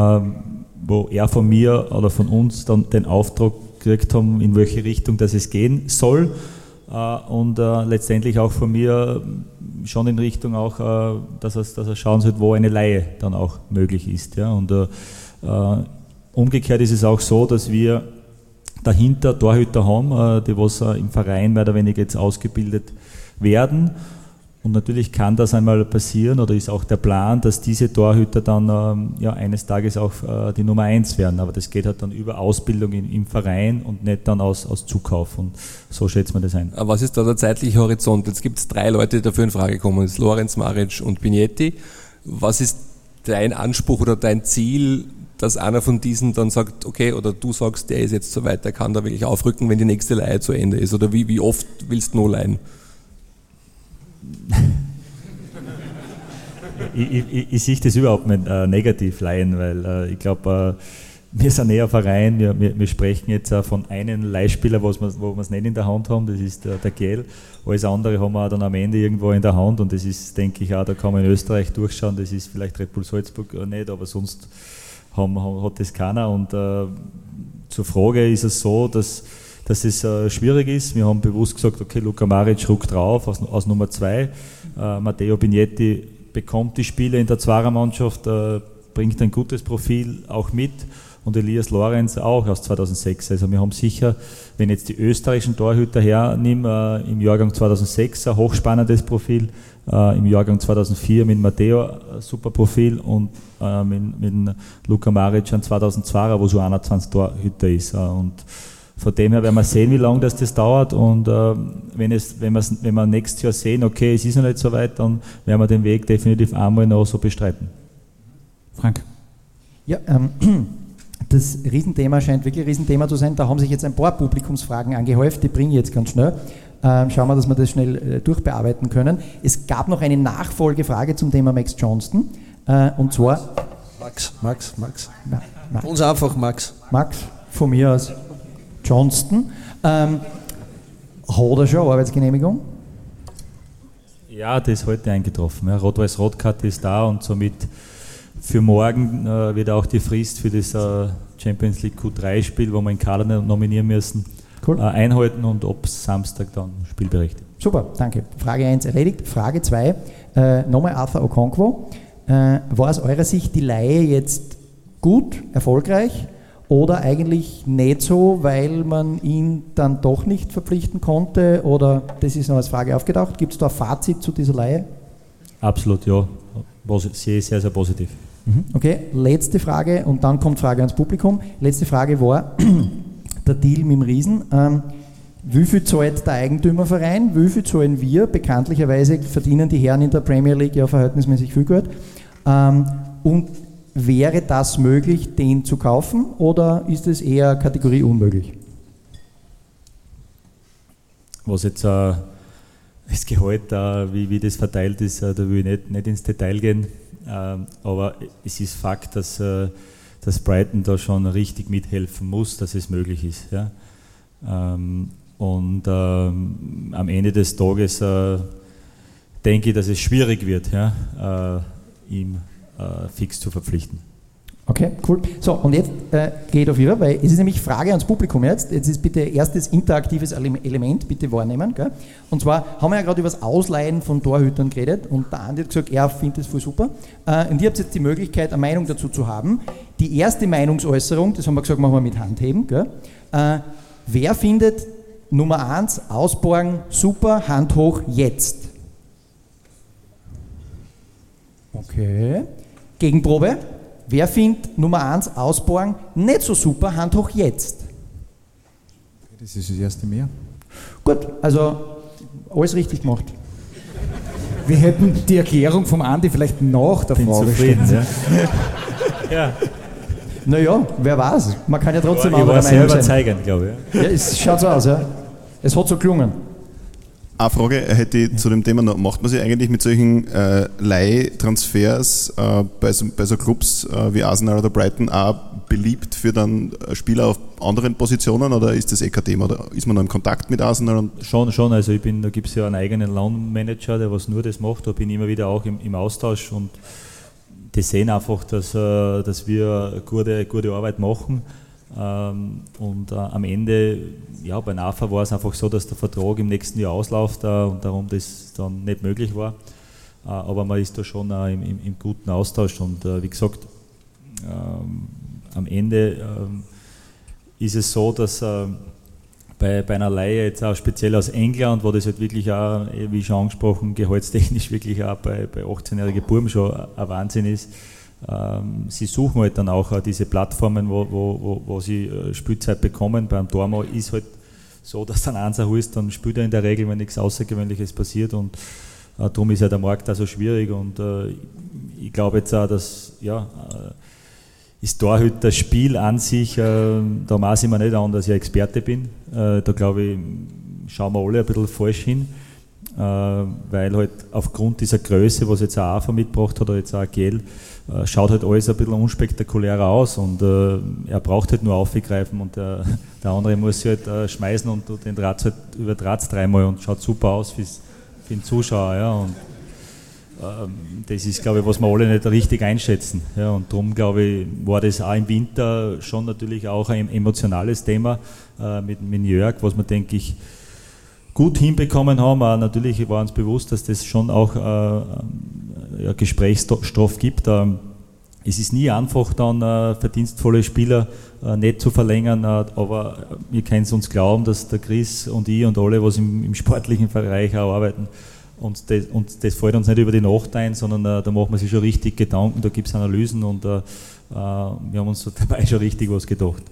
wo er von mir oder von uns dann den Auftrag gekriegt haben, in welche Richtung das es gehen soll. Und letztendlich auch von mir schon in Richtung auch, dass er schauen sollte, wo eine Leihe dann auch möglich ist. Ja. Und umgekehrt ist es auch so, dass wir dahinter Torhüter haben, die was im Verein mehr oder weniger jetzt ausgebildet werden. Und natürlich kann das einmal passieren oder ist auch der Plan, dass diese Torhüter dann eines Tages auch die Nummer 1 werden. Aber das geht halt dann über Ausbildung im Verein und nicht dann aus Zukauf. Und so schätzt man das ein. Aber was ist da der zeitliche Horizont? Jetzt gibt es 3 Leute, die dafür in Frage kommen. Das ist Lorenz, Maric und Bignetti. Was ist dein Anspruch oder dein Ziel, dass einer von diesen dann sagt, okay, oder du sagst, der ist jetzt so weit, der kann da wirklich aufrücken, wenn die nächste Leihe zu Ende ist? Oder wie oft willst du noch leihen? Ich sehe das überhaupt nicht negativ leihen, weil ich glaube, wir sind eher ein Verein, wir sprechen jetzt von einem Leihspieler, wo wir es nicht in der Hand haben, das ist der Gel. Alles andere haben wir dann am Ende irgendwo in der Hand und das ist, denke ich, auch, da kann man in Österreich durchschauen, das ist vielleicht Red Bull Salzburg nicht, aber sonst hat das keiner. Und zur Frage ist es so, dass es schwierig ist. Wir haben bewusst gesagt, okay, Luka Maric rückt drauf aus Nummer 2. Matteo Bignetti bekommt die Spiele in der Zweiermannschaft, bringt ein gutes Profil auch mit. Und Elias Lorenz auch aus 2006. Also wir haben sicher, wenn jetzt die österreichischen Torhüter hernehmen, im Jahrgang 2006 ein hochspannendes Profil, im Jahrgang 2004 mit Matteo ein super Profil und mit Luka Maric ein 2002er, wo so 21 Torhüter ist. Und von dem her werden wir sehen, wie lange das dauert. Und wenn wir nächstes Jahr sehen, okay, es ist noch nicht so weit, dann werden wir den Weg definitiv einmal noch so bestreiten. Frank? Ja, das Riesenthema scheint wirklich ein Riesenthema zu sein. Da haben sich jetzt ein paar Publikumsfragen angehäuft, die bringe ich jetzt ganz schnell. Schauen wir, dass wir das schnell durchbearbeiten können. Es gab noch eine Nachfolgefrage zum Thema Max Johnston. Und zwar... Max. Max. Uns einfach Max. Max, von mir aus Johnston. Hat er schon Arbeitsgenehmigung? Ja, das ist heute eingetroffen. Ja, Rot-Weiß-Rot-Karte ist da und somit für morgen wird auch die Frist für das Champions League Q3-Spiel, wo wir in Kader nominieren müssen, einhalten und ab Samstag dann spielberechtigt. Super, danke. Frage 1 erledigt. Frage 2, nochmal Arthur Okonkwo. War aus eurer Sicht die Leihe jetzt gut, erfolgreich oder eigentlich nicht so, weil man ihn dann doch nicht verpflichten konnte? Oder das ist noch als Frage aufgetaucht. Gibt es da ein Fazit zu dieser Leihe? Absolut, ja. Sehr, sehr, sehr positiv. Okay, letzte Frage und dann kommt Frage ans Publikum. Letzte Frage war der Deal mit dem Riesen. Wie viel zahlt der Eigentümerverein? Wie viel zahlen wir? Bekanntlicherweise verdienen die Herren in der Premier League ja verhältnismäßig viel Geld. Und wäre das möglich, den zu kaufen oder ist es eher Kategorie unmöglich? Was jetzt das Gehalt, wie das verteilt ist, da will ich nicht ins Detail gehen. Aber es ist Fakt, dass Brighton da schon richtig mithelfen muss, dass es möglich ist. Ja. Und am Ende des Tages denke ich, dass es schwierig wird, ja, ihm fix zu verpflichten. Okay, cool. So, und jetzt geht auf über, weil es ist nämlich Frage ans Publikum jetzt. Jetzt ist bitte erstes interaktives Element, bitte wahrnehmen. Gell? Und zwar haben wir ja gerade über das Ausleihen von Torhütern geredet und der Andi hat gesagt, er findet das voll super. Und ihr habt jetzt die Möglichkeit, eine Meinung dazu zu haben. Die erste Meinungsäußerung, das haben wir gesagt, machen wir mit Handheben. Gell? Wer findet Nummer 1, Ausborgen, super, Hand hoch, jetzt? Okay. Gegenprobe. Wer findet Nummer 1, Ausborgen, nicht so super, Hand hoch, jetzt? Das ist das erste mehr. Gut, also alles richtig gemacht. Wir hätten die Erklärung vom Andi vielleicht nach der Frage stellen. Ja. Naja, wer weiß. Man kann ja trotzdem Ich war der sehr Meinung sein. überzeugend, glaube ich. Ja, es schaut so aus, ja. Es hat so gelungen. Eine Frage hätte ich zu dem Thema noch. Macht man sich eigentlich mit solchen Leihtransfers bei so Clubs wie Arsenal oder Brighton auch beliebt für dann Spieler auf anderen Positionen oder ist das kein Thema? Oder ist man noch im Kontakt mit Arsenal? Schon. Also da gibt es ja einen eigenen Loan-Manager, der was nur das macht. Da bin ich immer wieder auch im Austausch und die sehen einfach, dass wir gute Arbeit machen. Und am Ende, ja, bei NAFA war es einfach so, dass der Vertrag im nächsten Jahr ausläuft und darum das dann nicht möglich war. Aber man ist da schon im guten Austausch und wie gesagt, am Ende ist es so, dass bei einer Leihe jetzt auch speziell aus England, wo das halt wirklich auch, wie schon angesprochen, gehaltstechnisch wirklich auch bei 18-jährigen Buben schon ein Wahnsinn ist. Sie suchen halt dann auch diese Plattformen, wo sie Spielzeit bekommen. Beim Tormo ist halt so, dass dann Einser ist, dann spielt er in der Regel, wenn nichts Außergewöhnliches passiert und darum ist ja der Markt auch so schwierig und ich glaube jetzt auch, dass ist Torhüter das Spiel an sich, da maße ich mir nicht an, dass ich Experte bin. Da glaube ich, schauen wir alle ein bisschen falsch hin, weil halt aufgrund dieser Größe, was jetzt auch AFA mitgebracht hat oder jetzt auch GL, schaut halt alles ein bisschen unspektakulärer aus und er braucht halt nur aufgreifen und der andere muss halt schmeißen und den Draht halt überdraht dreimal und schaut super aus für den Zuschauer. Ja, und das ist, glaube ich, was wir alle nicht richtig einschätzen. Ja, und darum, glaube ich, war das auch im Winter schon natürlich auch ein emotionales Thema mit Jörg, was wir, denke ich, gut hinbekommen haben. Aber natürlich war uns bewusst, dass das schon auch Gesprächsstoff gibt. Es ist nie einfach, dann verdienstvolle Spieler nicht zu verlängern, aber wir können es uns glauben, dass der Chris und ich und alle, was im sportlichen Bereich auch arbeiten, und das fällt uns nicht über die Nacht ein, sondern da macht man sich schon richtig Gedanken, da gibt es Analysen und wir haben uns dabei schon richtig was gedacht.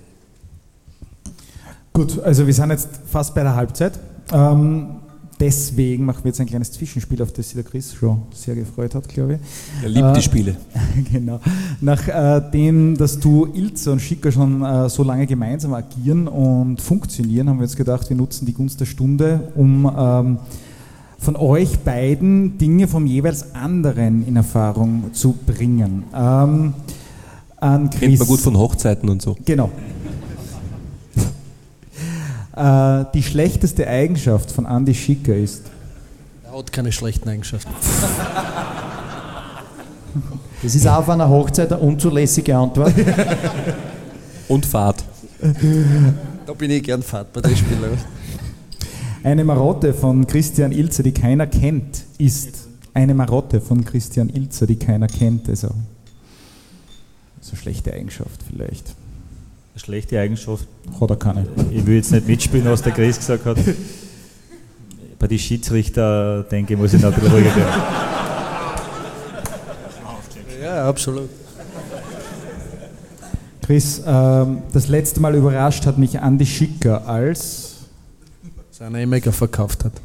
Gut, also wir sind jetzt fast bei der Halbzeit. Deswegen machen wir jetzt ein kleines Zwischenspiel, auf das sich der Chris schon sehr gefreut hat, glaube ich. Er liebt die Spiele. Genau. Nachdem, dass du, Ilze und Schicker schon so lange gemeinsam agieren und funktionieren, haben wir jetzt gedacht, wir nutzen die Gunst der Stunde, um von euch beiden Dinge vom jeweils anderen in Erfahrung zu bringen. An Chris. Kennt man gut von Hochzeiten und so. Genau. Die schlechteste Eigenschaft von Andi Schicker ist? Er hat keine schlechten Eigenschaften. Das ist auch auf einer Hochzeit eine unzulässige Antwort. Und Fahrt. Da bin ich gern Fahrt bei den Spielern. Eine Marotte von Christian Ilzer, die keiner kennt, ist eine Marotte von Christian Ilzer, die keiner kennt. Also so schlechte Eigenschaft vielleicht. Eine schlechte Eigenschaft. Hat er keine. Ich will jetzt nicht mitspielen, was der Chris gesagt hat. Bei den Schiedsrichter, denke ich, muss ich noch ein bisschen ruhiger werden. Ja, absolut. Chris, das letzte Mal überrascht hat mich Andi Schicker als... Seine Mega verkauft hat.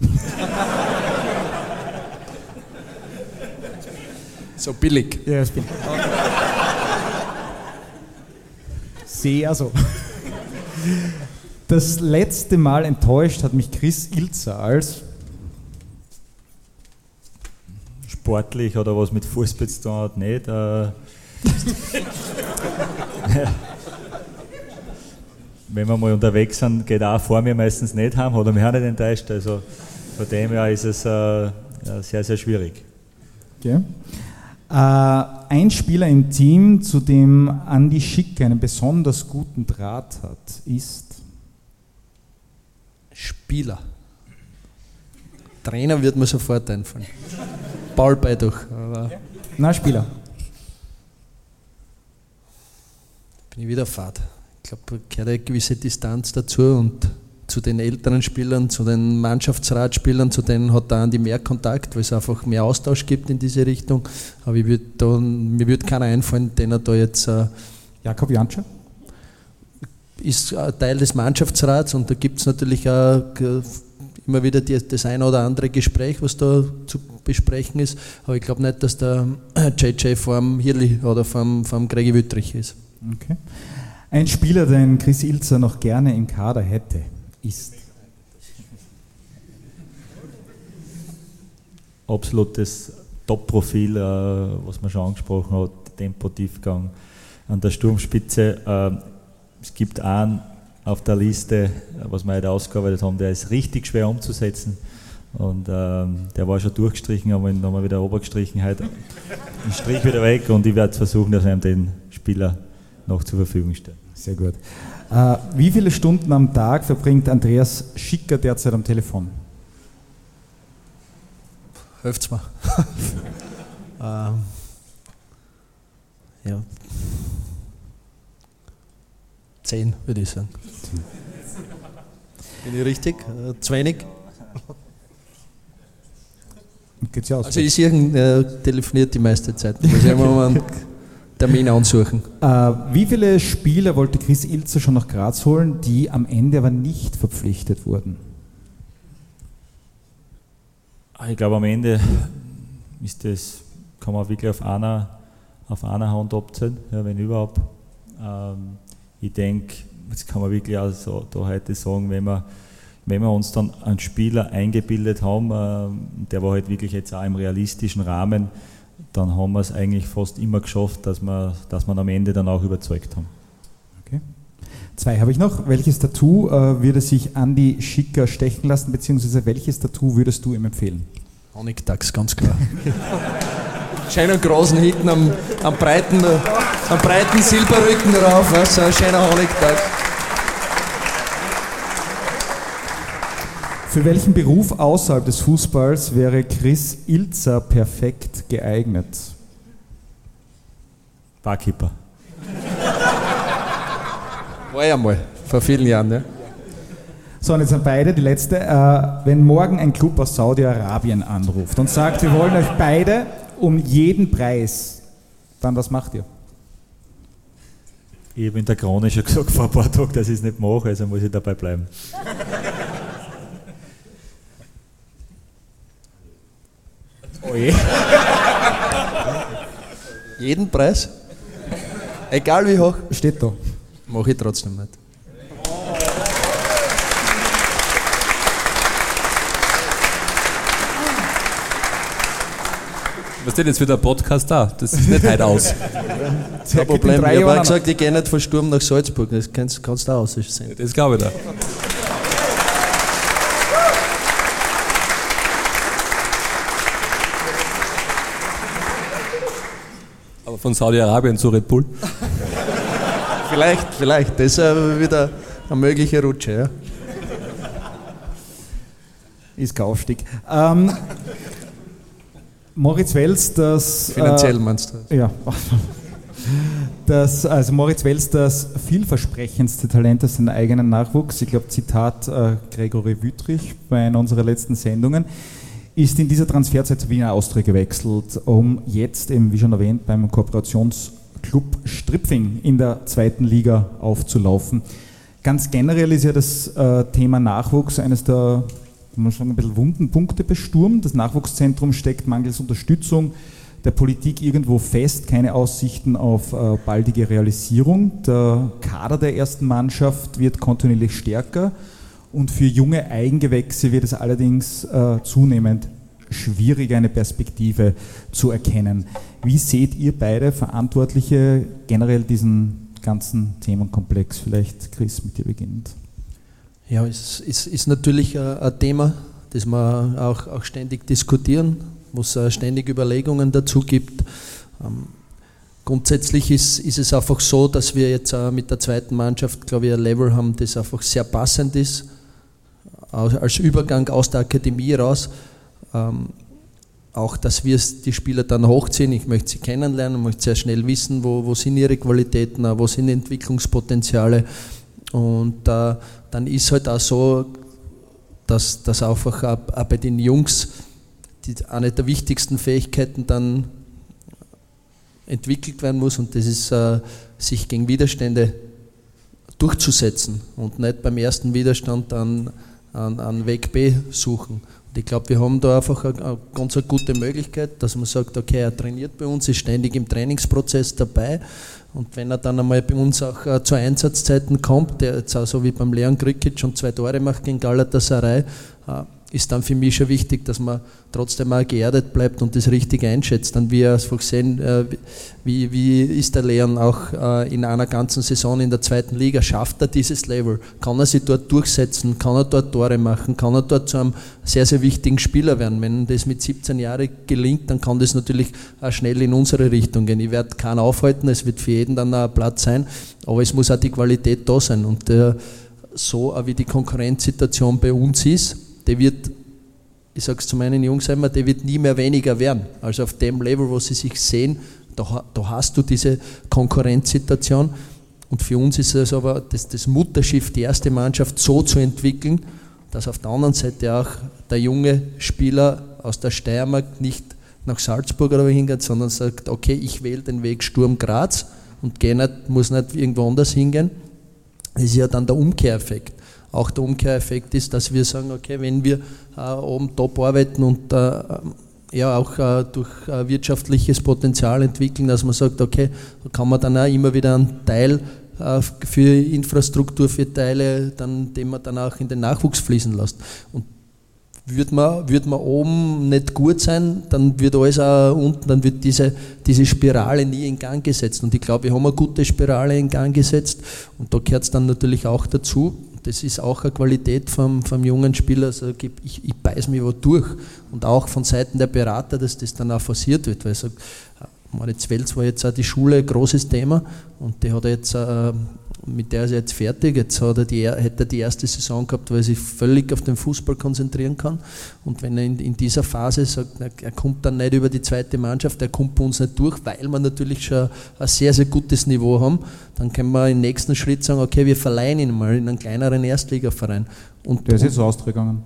So billig. Ja, ist billig. Sehr so. Das letzte Mal enttäuscht hat mich Chris Ilzer als... Sportlich oder was mit Fußball zu tun hat, nicht. wenn wir mal unterwegs sind, geht auch vor mir meistens nicht heim, hat er mich auch nicht enttäuscht. Also von dem her ist es sehr, sehr schwierig. Okay. Ein Spieler im Team, zu dem Andi Schick einen besonders guten Draht hat, ist? Spieler. Trainer wird mir sofort einfallen. Paul Beiduch. Na, Spieler. Bin ich wieder fad. Ich glaube, da gehört eine gewisse Distanz dazu und zu den älteren Spielern, zu den Mannschaftsratspielern, zu denen hat der Andi mehr Kontakt, weil es einfach mehr Austausch gibt in diese Richtung. Aber mir würde keiner einfallen, den er da jetzt... Jakob Jantscher? Ist Teil des Mannschaftsrats und da gibt es natürlich auch immer wieder das eine oder andere Gespräch, was da zu besprechen ist. Aber ich glaube nicht, dass der JJ vorm Hirli oder vorm Gregi Wüttrich ist. Okay. Ein Spieler, den Chris Ilzer noch gerne im Kader hätte, ist? Absolutes Top-Profil, was man schon angesprochen hat, Tempo-Tiefgang an der Sturmspitze. Es gibt einen auf der Liste, was wir heute ausgearbeitet haben, der ist richtig schwer umzusetzen. Und der war schon durchgestrichen, aber ihn nochmal wieder runtergestrichen. Heute ein Strich wieder weg und ich werde versuchen, dass wir ihm den Spieler noch zur Verfügung stellen. Sehr gut. Wie viele Stunden am Tag verbringt Andreas Schicker derzeit am Telefon? Helft's mir. Ja. 10, würde ich sagen. Bin ich richtig? Zu wenig? Geht's ja aus. Also ich sehe, telefoniert die meiste Zeit. Muss ich mal einen Termin ansuchen. Wie viele Spieler wollte Chris Ilzer schon nach Graz holen, die am Ende aber nicht verpflichtet wurden? Ich glaube, am Ende ist das, kann man wirklich auf einer Hand abzählen, ja, wenn überhaupt. Ich denke, jetzt kann man wirklich auch so, da heute sagen, wenn wir uns dann einen Spieler eingebildet haben, der war halt wirklich jetzt auch im realistischen Rahmen, dann haben wir es eigentlich fast immer geschafft, dass wir am Ende dann auch überzeugt haben. Okay. 2 habe ich noch. Welches Tattoo würde sich Andi Schicker stechen lassen, beziehungsweise welches Tattoo würdest du ihm empfehlen? Honigdachs, ganz klar. Schönen großen hinten am breiten Silberrücken drauf, so ein schöner Honigdachs. Für welchen Beruf außerhalb des Fußballs wäre Chris Ilzer perfekt geeignet? Barkeeper. War ja mal, vor vielen Jahren, ja. So, und jetzt sind beide, die letzte. Wenn morgen ein Club aus Saudi-Arabien anruft und sagt, wir wollen euch beide um jeden Preis, dann was macht ihr? Ich habe in der Krone schon gesagt vor ein paar Tagen, dass ich es nicht mache, also muss ich dabei bleiben. Oh je. Jeden Preis? Egal wie hoch? Steht da. Mache ich trotzdem nicht. Was steht jetzt wieder ein Podcast da? Das ist nicht heute aus. Kein Problem. Ich habe auch gesagt, ich gehe nicht von Sturm nach Salzburg. Das kannst du auch aussehen. Das glaube ich da. Aber von Saudi-Arabien zu Red Bull? Vielleicht. Das ist wieder eine mögliche Rutsche. Ja. Ist kein Aufstieg. Moritz Wels, das... Finanziell meinst du? Ja. Also Moritz Wels, das vielversprechendste Talent aus seinem eigenen Nachwuchs, ich glaube Zitat Gregory Wüttrich bei einer unserer letzten Sendungen, ist in dieser Transferzeit zu Wiener Austria gewechselt, um jetzt eben, wie schon erwähnt, beim Kooperationsclub Stripfing in der 2. Liga aufzulaufen. Ganz generell ist ja das Thema Nachwuchs eines der, kann man sagen, ein bisschen wunden Punkte bei Sturm. Das Nachwuchszentrum steckt mangels Unterstützung der Politik irgendwo fest, keine Aussichten auf baldige Realisierung. Der Kader der ersten Mannschaft wird kontinuierlich stärker und für junge Eigengewächse wird es allerdings zunehmend schwieriger, eine Perspektive zu erkennen. Wie seht ihr beide Verantwortliche generell diesen ganzen Themenkomplex? Vielleicht, Chris, mit dir beginnend. Ja, es ist natürlich ein Thema, das wir auch ständig diskutieren, wo es ständig Überlegungen dazu gibt. Grundsätzlich ist es einfach so, dass wir jetzt mit der zweiten Mannschaft, glaube ich, ein Level haben, das einfach sehr passend ist, als Übergang aus der Akademie raus. Auch, dass wir die Spieler dann hochziehen. Ich möchte sie kennenlernen, möchte sehr schnell wissen, wo sind ihre Qualitäten, wo sind Entwicklungspotenziale. Und dann ist halt auch so, dass einfach auch bei den Jungs eine der wichtigsten Fähigkeiten dann entwickelt werden muss, und das ist, sich gegen Widerstände durchzusetzen und nicht beim ersten Widerstand an Weg B suchen. Und ich glaube, wir haben da einfach eine ganz gute Möglichkeit, dass man sagt, okay, er trainiert bei uns, ist ständig im Trainingsprozess dabei, und wenn er dann einmal bei uns auch zu Einsatzzeiten kommt, der jetzt auch so wie beim Leon Krikic schon 2 Tore macht gegen Galatasaray, ist dann für mich schon wichtig, dass man trotzdem auch geerdet bleibt und das richtig einschätzt. Dann wir einfach sehen, wie ist der Leon auch in einer ganzen Saison in der zweiten Liga, schafft er dieses Level, kann er sich dort durchsetzen, kann er dort Tore machen, kann er dort zu einem sehr, sehr wichtigen Spieler werden. Wenn das mit 17 Jahren gelingt, dann kann das natürlich auch schnell in unsere Richtung gehen. Ich werde keinen aufhalten, es wird für jeden dann ein Platz sein, aber es muss auch die Qualität da sein, und so auch wie die Konkurrenzsituation bei uns ist, der wird, ich sage es zu meinen Jungs immer, der wird nie mehr weniger werden. Also auf dem Level, wo sie sich sehen, da hast du diese Konkurrenzsituation. Und für uns ist es aber das Mutterschiff, die erste Mannschaft so zu entwickeln, dass auf der anderen Seite auch der junge Spieler aus der Steiermark nicht nach Salzburg oder hingeht, sondern sagt, okay, ich wähle den Weg Sturm Graz und muss nicht irgendwo anders hingehen. Das ist ja dann der Umkehreffekt. Auch der Umkehreffekt ist, dass wir sagen, okay, wenn wir oben top arbeiten und auch durch wirtschaftliches Potenzial entwickeln, dass man sagt, okay, da kann man dann auch immer wieder einen Teil für Infrastruktur, für Teile, den man dann auch in den Nachwuchs fließen lässt. Und würde man oben nicht gut sein, dann wird alles auch unten, dann wird diese Spirale nie in Gang gesetzt. Und ich glaube, wir haben eine gute Spirale in Gang gesetzt, und da gehört es dann natürlich auch dazu. Das ist auch eine Qualität vom jungen Spieler, also ich beiß mich wo durch, und auch von Seiten der Berater, dass das dann auch forciert wird, weil ich sage, Moritz Welz war jetzt auch die Schule ein großes Thema, und der hat jetzt, mit der ist er jetzt fertig, jetzt hätte er die erste Saison gehabt, weil er sich völlig auf den Fußball konzentrieren kann, und wenn er in dieser Phase sagt, er kommt dann nicht über die zweite Mannschaft, er kommt bei uns nicht durch, weil wir natürlich schon ein sehr, sehr gutes Niveau haben, dann können wir im nächsten Schritt sagen, okay, wir verleihen ihn mal in einen kleineren Erstligaverein. Und der ist jetzt ausgegangen.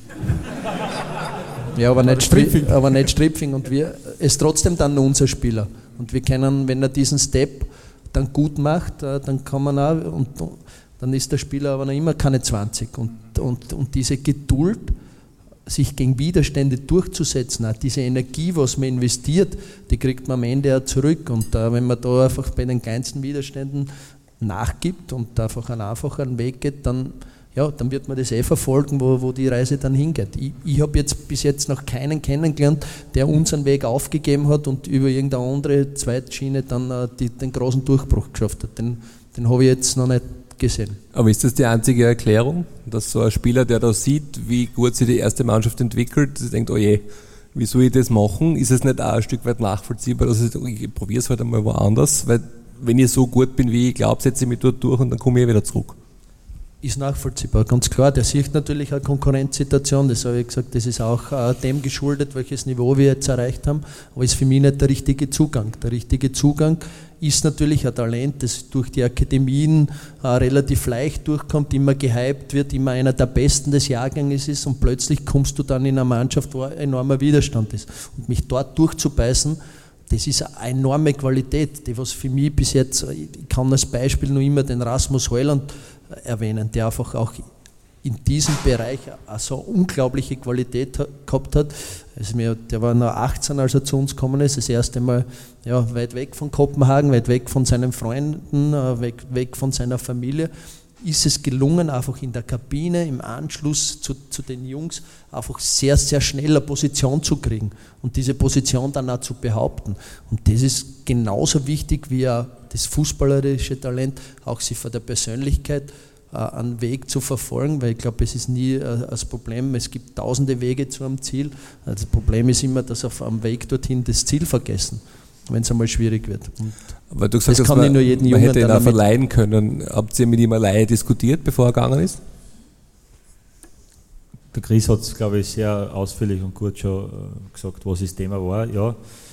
Ja, aber nicht Stripfing, und wir ist trotzdem dann unser Spieler, und wir können, wenn er diesen Step dann gut macht, dann kann man auch, und dann ist der Spieler aber noch immer keine 20, und diese Geduld, sich gegen Widerstände durchzusetzen, auch diese Energie, was man investiert, die kriegt man am Ende auch zurück, und wenn man da einfach bei den kleinsten Widerständen nachgibt und einfach einen einfachen Weg geht, dann wird man das verfolgen, wo die Reise dann hingeht. Ich habe jetzt bis jetzt noch keinen kennengelernt, der unseren Weg aufgegeben hat und über irgendeine andere Zweitschiene dann den großen Durchbruch geschafft hat. Den habe ich jetzt noch nicht gesehen. Aber ist das die einzige Erklärung, dass so ein Spieler, der da sieht, wie gut sich die erste Mannschaft entwickelt, sich denkt, oh je, wie soll ich das machen? Ist es nicht auch ein Stück weit nachvollziehbar, dass ich probiere es halt einmal woanders, weil wenn ich so gut bin, wie ich glaube, setze ich mich dort durch und dann komme ich wieder zurück. Ist nachvollziehbar, ganz klar. Der sieht natürlich eine Konkurrenzsituation, das habe ich gesagt, das ist auch dem geschuldet, welches Niveau wir jetzt erreicht haben, aber ist für mich nicht der richtige Zugang. Der richtige Zugang ist natürlich ein Talent, das durch die Akademien relativ leicht durchkommt, immer gehypt wird, immer einer der Besten des Jahrganges ist, und plötzlich kommst du dann in eine Mannschaft, wo ein enormer Widerstand ist. Und mich dort durchzubeißen, das ist eine enorme Qualität, die was für mich bis jetzt, ich kann als Beispiel nur immer den Rasmus Heuland erwähnen, der einfach auch in diesem Bereich eine so unglaubliche Qualität gehabt hat. Also der war noch 18, als er zu uns gekommen ist, das erste Mal weit weg von Kopenhagen, weit weg von seinen Freunden, weg von seiner Familie, ist es gelungen, einfach in der Kabine im Anschluss zu den Jungs einfach sehr, sehr schnell eine Position zu kriegen und diese Position dann auch zu behaupten. Und das ist genauso wichtig wie auch das fußballerische Talent, auch sich von der Persönlichkeit einen Weg zu verfolgen, weil ich glaube, es ist nie das Problem, es gibt tausende Wege zu einem Ziel. Das Problem ist immer, dass auf einem Weg dorthin das Ziel vergessen, wenn es einmal schwierig wird. Und weil du gesagt hast, kann nur jeden man Jungen hätte ihn auch verleihen können. Habt ihr mit ihm alleine diskutiert, bevor er gegangen ist? Der Chris hat es, glaube ich, sehr ausführlich und gut schon gesagt, was das Thema war. Ja,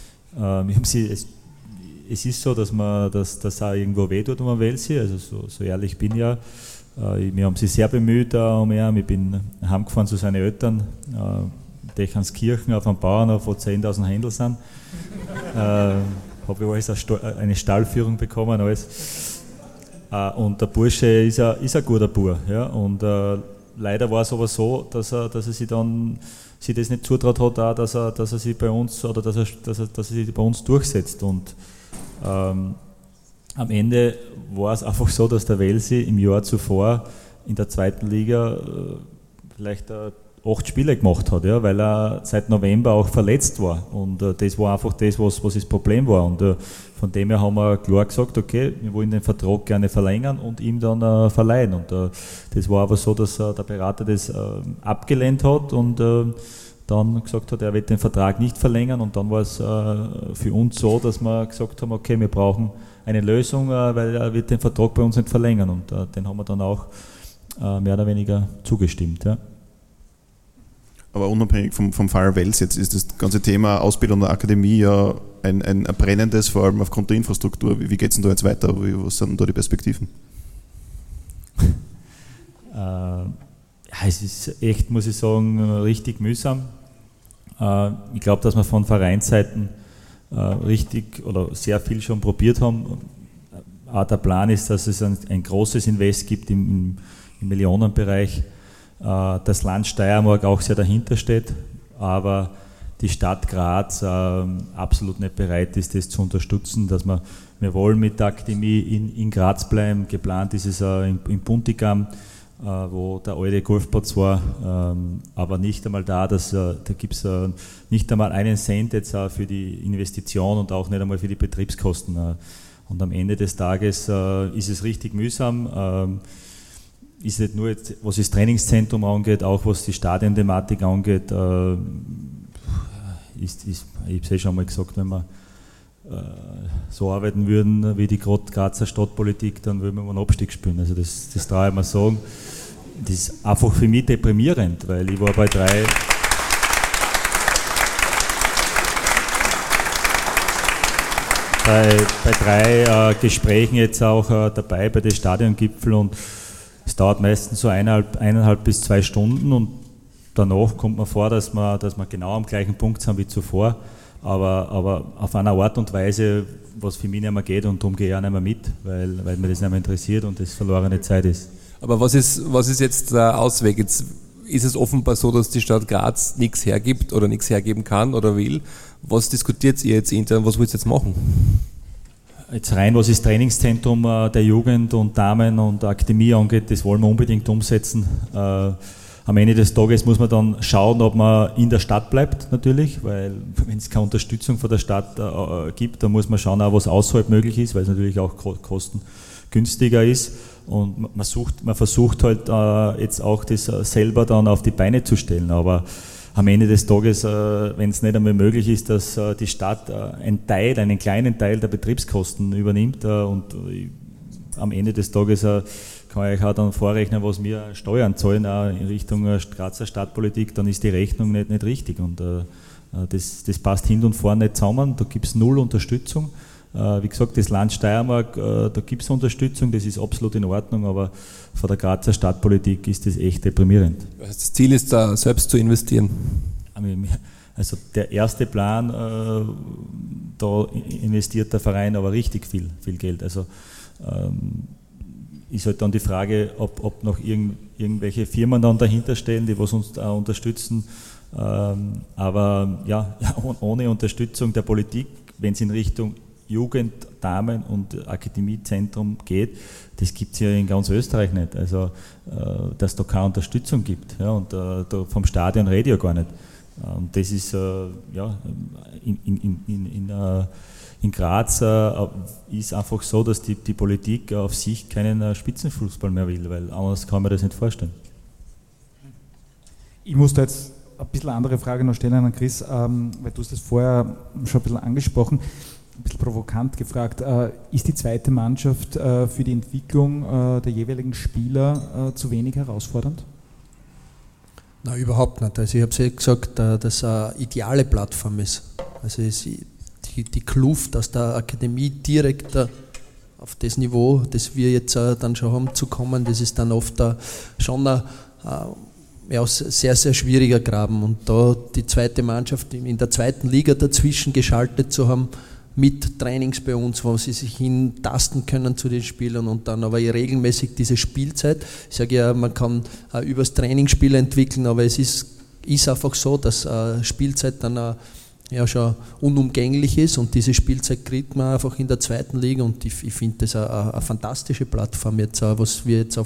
es ist so, dass das auch irgendwo wehtut, wenn man will sie. Also so ehrlich bin ich ja. Wir haben sich sehr bemüht um ihn. Ich bin heimgefahren zu seinen Eltern, Dechanskirchen auf einem Bauernhof, wo 10.000 Händel sind. Habe ich alles eine Stallführung bekommen. Alles. Und der Bursche ist ein guter Bub. Ja? Und leider war es aber so, dass er sich dann das nicht zutraut hat, auch, dass er sich bei uns oder dass er sich bei uns durchsetzt. Und am Ende war es einfach so, dass der Welsi im Jahr zuvor in der zweiten Liga vielleicht 8 Spiele gemacht hat, ja, weil er seit November auch verletzt war. Und das war einfach das, was das Problem war. Und von dem her haben wir klar gesagt, okay, wir wollen den Vertrag gerne verlängern und ihm dann verleihen. Und das war aber so, dass der Berater das abgelehnt hat und dann gesagt hat, er wird den Vertrag nicht verlängern. Und dann war es für uns so, dass wir gesagt haben, okay, wir brauchen eine Lösung, weil er wird den Vertrag bei uns nicht verlängern. Und den haben wir dann auch mehr oder weniger zugestimmt. Ja. Aber unabhängig vom Fall Wels, jetzt ist das ganze Thema Ausbildung der Akademie ja ein brennendes, vor allem aufgrund der Infrastruktur. Wie geht es denn da jetzt weiter? Was sind denn da die Perspektiven? Es ist echt, muss ich sagen, richtig mühsam. Ich glaube, dass wir von Vereinsseiten richtig oder sehr viel schon probiert haben. Auch der Plan ist, dass es ein großes Invest gibt im Millionenbereich. Das Land Steiermark auch sehr dahinter steht, aber die Stadt Graz absolut nicht bereit ist, das zu unterstützen. Wir wollen mit der Akademie in Graz bleiben. Geplant ist es in Buntigam, wo der alte Golfplatz war, aber nicht einmal da gibt es nicht einmal einen Cent jetzt für die Investition und auch nicht einmal für die Betriebskosten. Und am Ende des Tages ist es richtig mühsam. Ist nicht nur jetzt, was das Trainingszentrum angeht, auch was die Stadionthematik angeht, ich habe es ja schon mal gesagt, wenn wir so arbeiten würden wie die Grazer Stadtpolitik, dann würden wir einen Abstieg spielen. Also das traue ich mir sagen. Das ist einfach für mich deprimierend, weil ich war bei 3 Gesprächen jetzt auch dabei bei den Stadiongipfeln und es dauert meistens so 1,5 bis 2 Stunden und danach kommt man vor, dass wir genau am gleichen Punkt sind wie zuvor, aber auf eine Art und Weise, was für mich nicht mehr geht und darum gehe ich auch nicht mehr mit, weil mir das nicht mehr interessiert und das verlorene Zeit ist. Aber was ist jetzt der Ausweg? Jetzt ist es offenbar so, dass die Stadt Graz nichts hergibt oder nichts hergeben kann oder will. Was diskutiert ihr jetzt intern, was wollt ihr jetzt machen? Jetzt rein, was das Trainingszentrum der Jugend und Damen und Akademie angeht, das wollen wir unbedingt umsetzen. Am Ende des Tages muss man dann schauen, ob man in der Stadt bleibt natürlich, weil wenn es keine Unterstützung von der Stadt gibt, dann muss man schauen, auch was außerhalb möglich ist, weil es natürlich auch kostengünstiger ist. Und man versucht halt jetzt auch das selber dann auf die Beine zu stellen, aber am Ende des Tages, wenn es nicht einmal möglich ist, dass die Stadt einen kleinen Teil der Betriebskosten übernimmt und am Ende des Tages kann ich auch dann vorrechnen, was wir Steuern zahlen auch in Richtung Grazer Stadtpolitik, dann ist die Rechnung nicht richtig und das passt hin und vorne nicht zusammen, da gibt es null Unterstützung. Wie gesagt, das Land Steiermark, da gibt es Unterstützung, das ist absolut in Ordnung, aber von der Grazer Stadtpolitik ist das echt deprimierend. Das Ziel ist da, selbst zu investieren? Also der erste Plan, da investiert der Verein aber richtig viel Geld. Also ist halt dann die Frage, ob noch irgendwelche Firmen dann dahinter stehen, die was uns unterstützen. Aber ja, ohne Unterstützung der Politik, wenn es in Richtung Jugend, Damen und Akademiezentrum geht, das gibt es ja in ganz Österreich nicht. Also, dass da keine Unterstützung gibt. Ja, und da vom Stadion rede ich ja gar nicht. Und das ist, in Graz ist einfach so, dass die Politik auf sich keinen Spitzenfußball mehr will, weil anders kann man das nicht vorstellen. Ich muss da jetzt ein bisschen andere Frage noch stellen an Chris, weil du hast das vorher schon ein bisschen angesprochen, ein bisschen provokant gefragt. Ist die zweite Mannschaft für die Entwicklung der jeweiligen Spieler zu wenig herausfordernd? Nein, überhaupt nicht. Also ich habe es ja gesagt, dass es eine ideale Plattform ist. Also die Kluft aus der Akademie direkt auf das Niveau, das wir jetzt dann schon haben, zu kommen, das ist dann oft schon ein sehr, sehr schwieriger Graben. Und da die zweite Mannschaft in der zweiten Liga dazwischen geschaltet zu haben, mit Trainings bei uns, wo sie sich hintasten können zu den Spielern und dann aber regelmäßig diese Spielzeit. Ich sage ja, man kann übers Training Spiele entwickeln, aber es ist einfach so, dass Spielzeit dann schon unumgänglich ist und diese Spielzeit kriegt man einfach in der zweiten Liga und ich finde das eine fantastische Plattform jetzt, was wir jetzt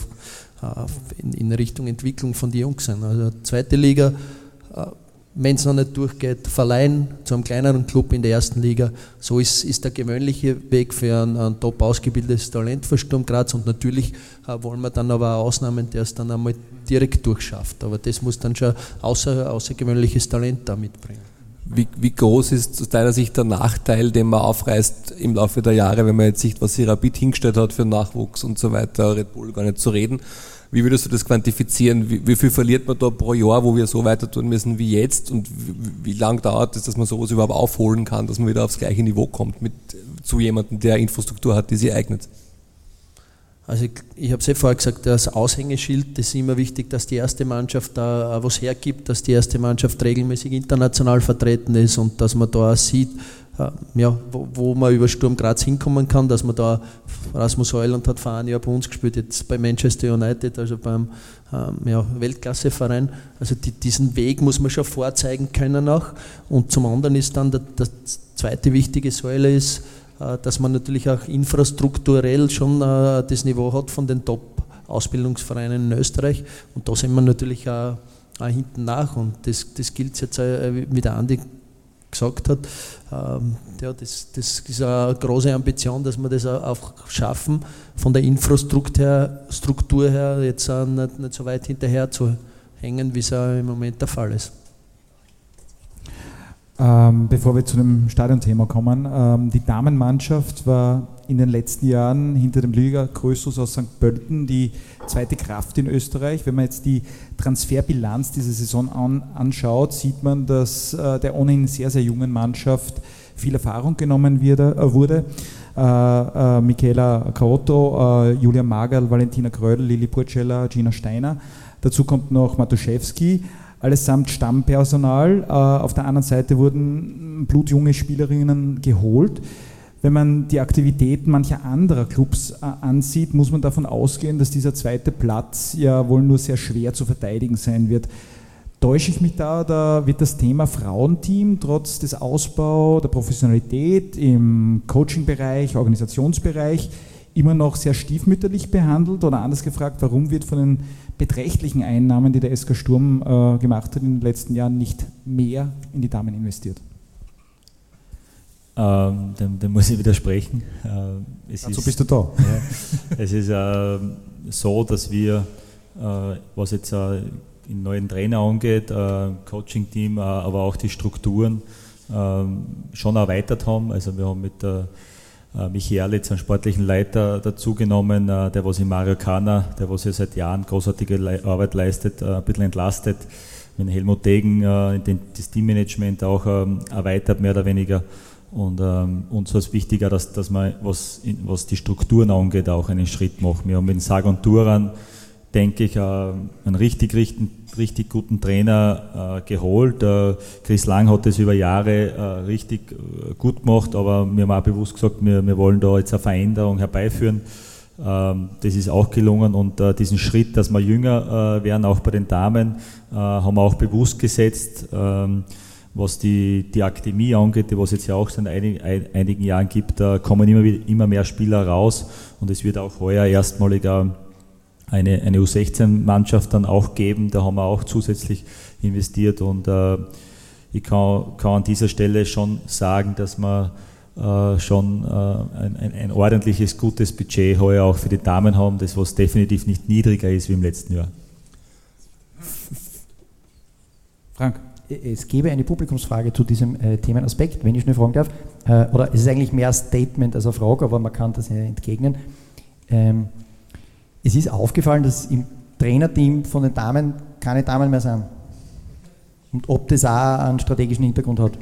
in Richtung Entwicklung von den Jungs sind. Also zweite Liga, wenn es noch nicht durchgeht, verleihen zu einem kleineren Club in der ersten Liga. So ist der gewöhnliche Weg für ein top ausgebildetes Talent für Sturm Graz und natürlich wollen wir dann aber auch Ausnahmen, der es dann einmal direkt durchschafft. Aber das muss dann schon außergewöhnliches Talent da mitbringen. Wie groß ist aus deiner Sicht der Nachteil, den man aufreißt im Laufe der Jahre, wenn man jetzt sieht, was sich Rapid hingestellt hat für Nachwuchs und so weiter, Red Bull gar nicht zu reden? Wie würdest du das quantifizieren? Wie viel verliert man da pro Jahr, wo wir so weiter tun müssen wie jetzt? Und wie lange dauert es, dass man sowas überhaupt aufholen kann, dass man wieder aufs gleiche Niveau kommt zu jemandem, der Infrastruktur hat, die sich eignet? Also ich habe es vorher gesagt, das Aushängeschild, das ist immer wichtig, dass die erste Mannschaft da was hergibt, dass die erste Mannschaft regelmäßig international vertreten ist und dass man da sieht, wo man über Sturm Graz hinkommen kann, dass man da, Rasmus Heuland hat vor einem Jahr bei uns gespielt, jetzt bei Manchester United, also beim Weltklasseverein. Also diesen Weg muss man schon vorzeigen können auch. Und zum anderen ist dann die zweite wichtige Säule ist, dass man natürlich auch infrastrukturell schon das Niveau hat von den Top-Ausbildungsvereinen in Österreich. Und da sind wir natürlich auch hinten nach. Und das gilt jetzt, wie der Andi gesagt hat, das ist eine große Ambition, dass wir das auch schaffen, von der Infrastruktur her jetzt nicht so weit hinterher zu hängen, wie es im Moment der Fall ist. Bevor wir zu dem Stadionthema kommen, die Damenmannschaft war in den letzten Jahren hinter dem Liga-Größus aus St. Pölten die zweite Kraft in Österreich. Wenn man jetzt die Transferbilanz dieser Saison anschaut, sieht man, dass der ohnehin sehr, sehr jungen Mannschaft viel Erfahrung genommen wurde. Michaela Carotto, Julia Magerl, Valentina Grödel, Lili Burcella, Gina Steiner. Dazu kommt noch Matuszewski. Allesamt Stammpersonal. Auf der anderen Seite wurden blutjunge Spielerinnen geholt. Wenn man die Aktivitäten mancher anderer Clubs ansieht, muss man davon ausgehen, dass dieser zweite Platz ja wohl nur sehr schwer zu verteidigen sein wird. Täusche ich mich da, oder wird das Thema Frauenteam trotz des Ausbaus der Professionalität im Coaching-Bereich, Organisationsbereich immer noch sehr stiefmütterlich behandelt? Oder anders gefragt, warum wird von den beträchtlichen Einnahmen, die der SK Sturm gemacht hat in den letzten Jahren, nicht mehr in die Damen investiert? Dem muss ich widersprechen. Dazu bist du da. Ja, es ist so, dass wir, was jetzt den neuen Trainer angeht, Coaching-Team, aber auch die Strukturen schon erweitert haben. Also wir haben mit Michael jetzt einen sportlichen Leiter dazugenommen, der was in Mario Kana, der was ja seit Jahren großartige Arbeit leistet, ein bisschen entlastet. Mit Helmut Degen das Teammanagement auch erweitert, mehr oder weniger. Und uns war es wichtiger, dass man, was die Strukturen angeht, auch einen Schritt machen. Wir haben mit Sagan Turan, denke ich, einen richtig guten Trainer geholt. Chris Lang hat das über Jahre richtig gut gemacht, aber wir haben auch bewusst gesagt, wir wollen da jetzt eine Veränderung herbeiführen. Das ist auch gelungen und diesen Schritt, dass wir jünger werden, auch bei den Damen, haben wir auch bewusst gesetzt, was die Akademie angeht, die was jetzt ja auch seit einigen Jahren gibt, da kommen immer mehr Spieler raus und es wird auch heuer erstmalig eine U16-Mannschaft dann auch geben, da haben wir auch zusätzlich investiert und ich kann an dieser Stelle schon sagen, dass wir schon ein ordentliches, gutes Budget heuer auch für die Damen haben, das was definitiv nicht niedriger ist wie im letzten Jahr. Frank? Es gäbe eine Publikumsfrage zu diesem Themenaspekt, wenn ich schnell fragen darf. Oder es ist eigentlich mehr ein Statement als eine Frage, aber man kann das ja entgegnen. Es ist aufgefallen, dass im Trainerteam von den Damen keine Damen mehr sind. Und ob das auch einen strategischen Hintergrund hat.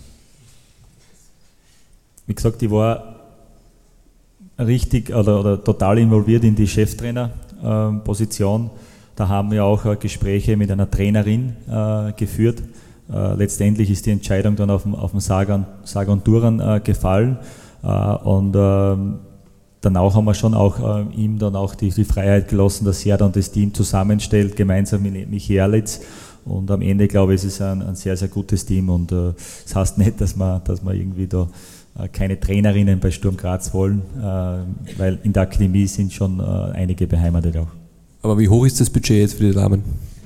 Wie gesagt, ich war richtig oder total involviert in die Cheftrainerposition. Da haben wir auch Gespräche mit einer Trainerin geführt. Letztendlich ist die Entscheidung dann auf dem Sagan Duran gefallen. Und danach haben wir schon auch ihm dann auch die Freiheit gelassen, dass er dann das Team zusammenstellt, gemeinsam mit Michi Erlitz. Und am Ende, glaube ich, ist es ein sehr, sehr gutes Team. Und das heißt nicht, dass wir irgendwie da keine Trainerinnen bei Sturm Graz wollen, weil in der Akademie sind schon einige beheimatet auch. Aber wie hoch ist das Budget jetzt für die Damen?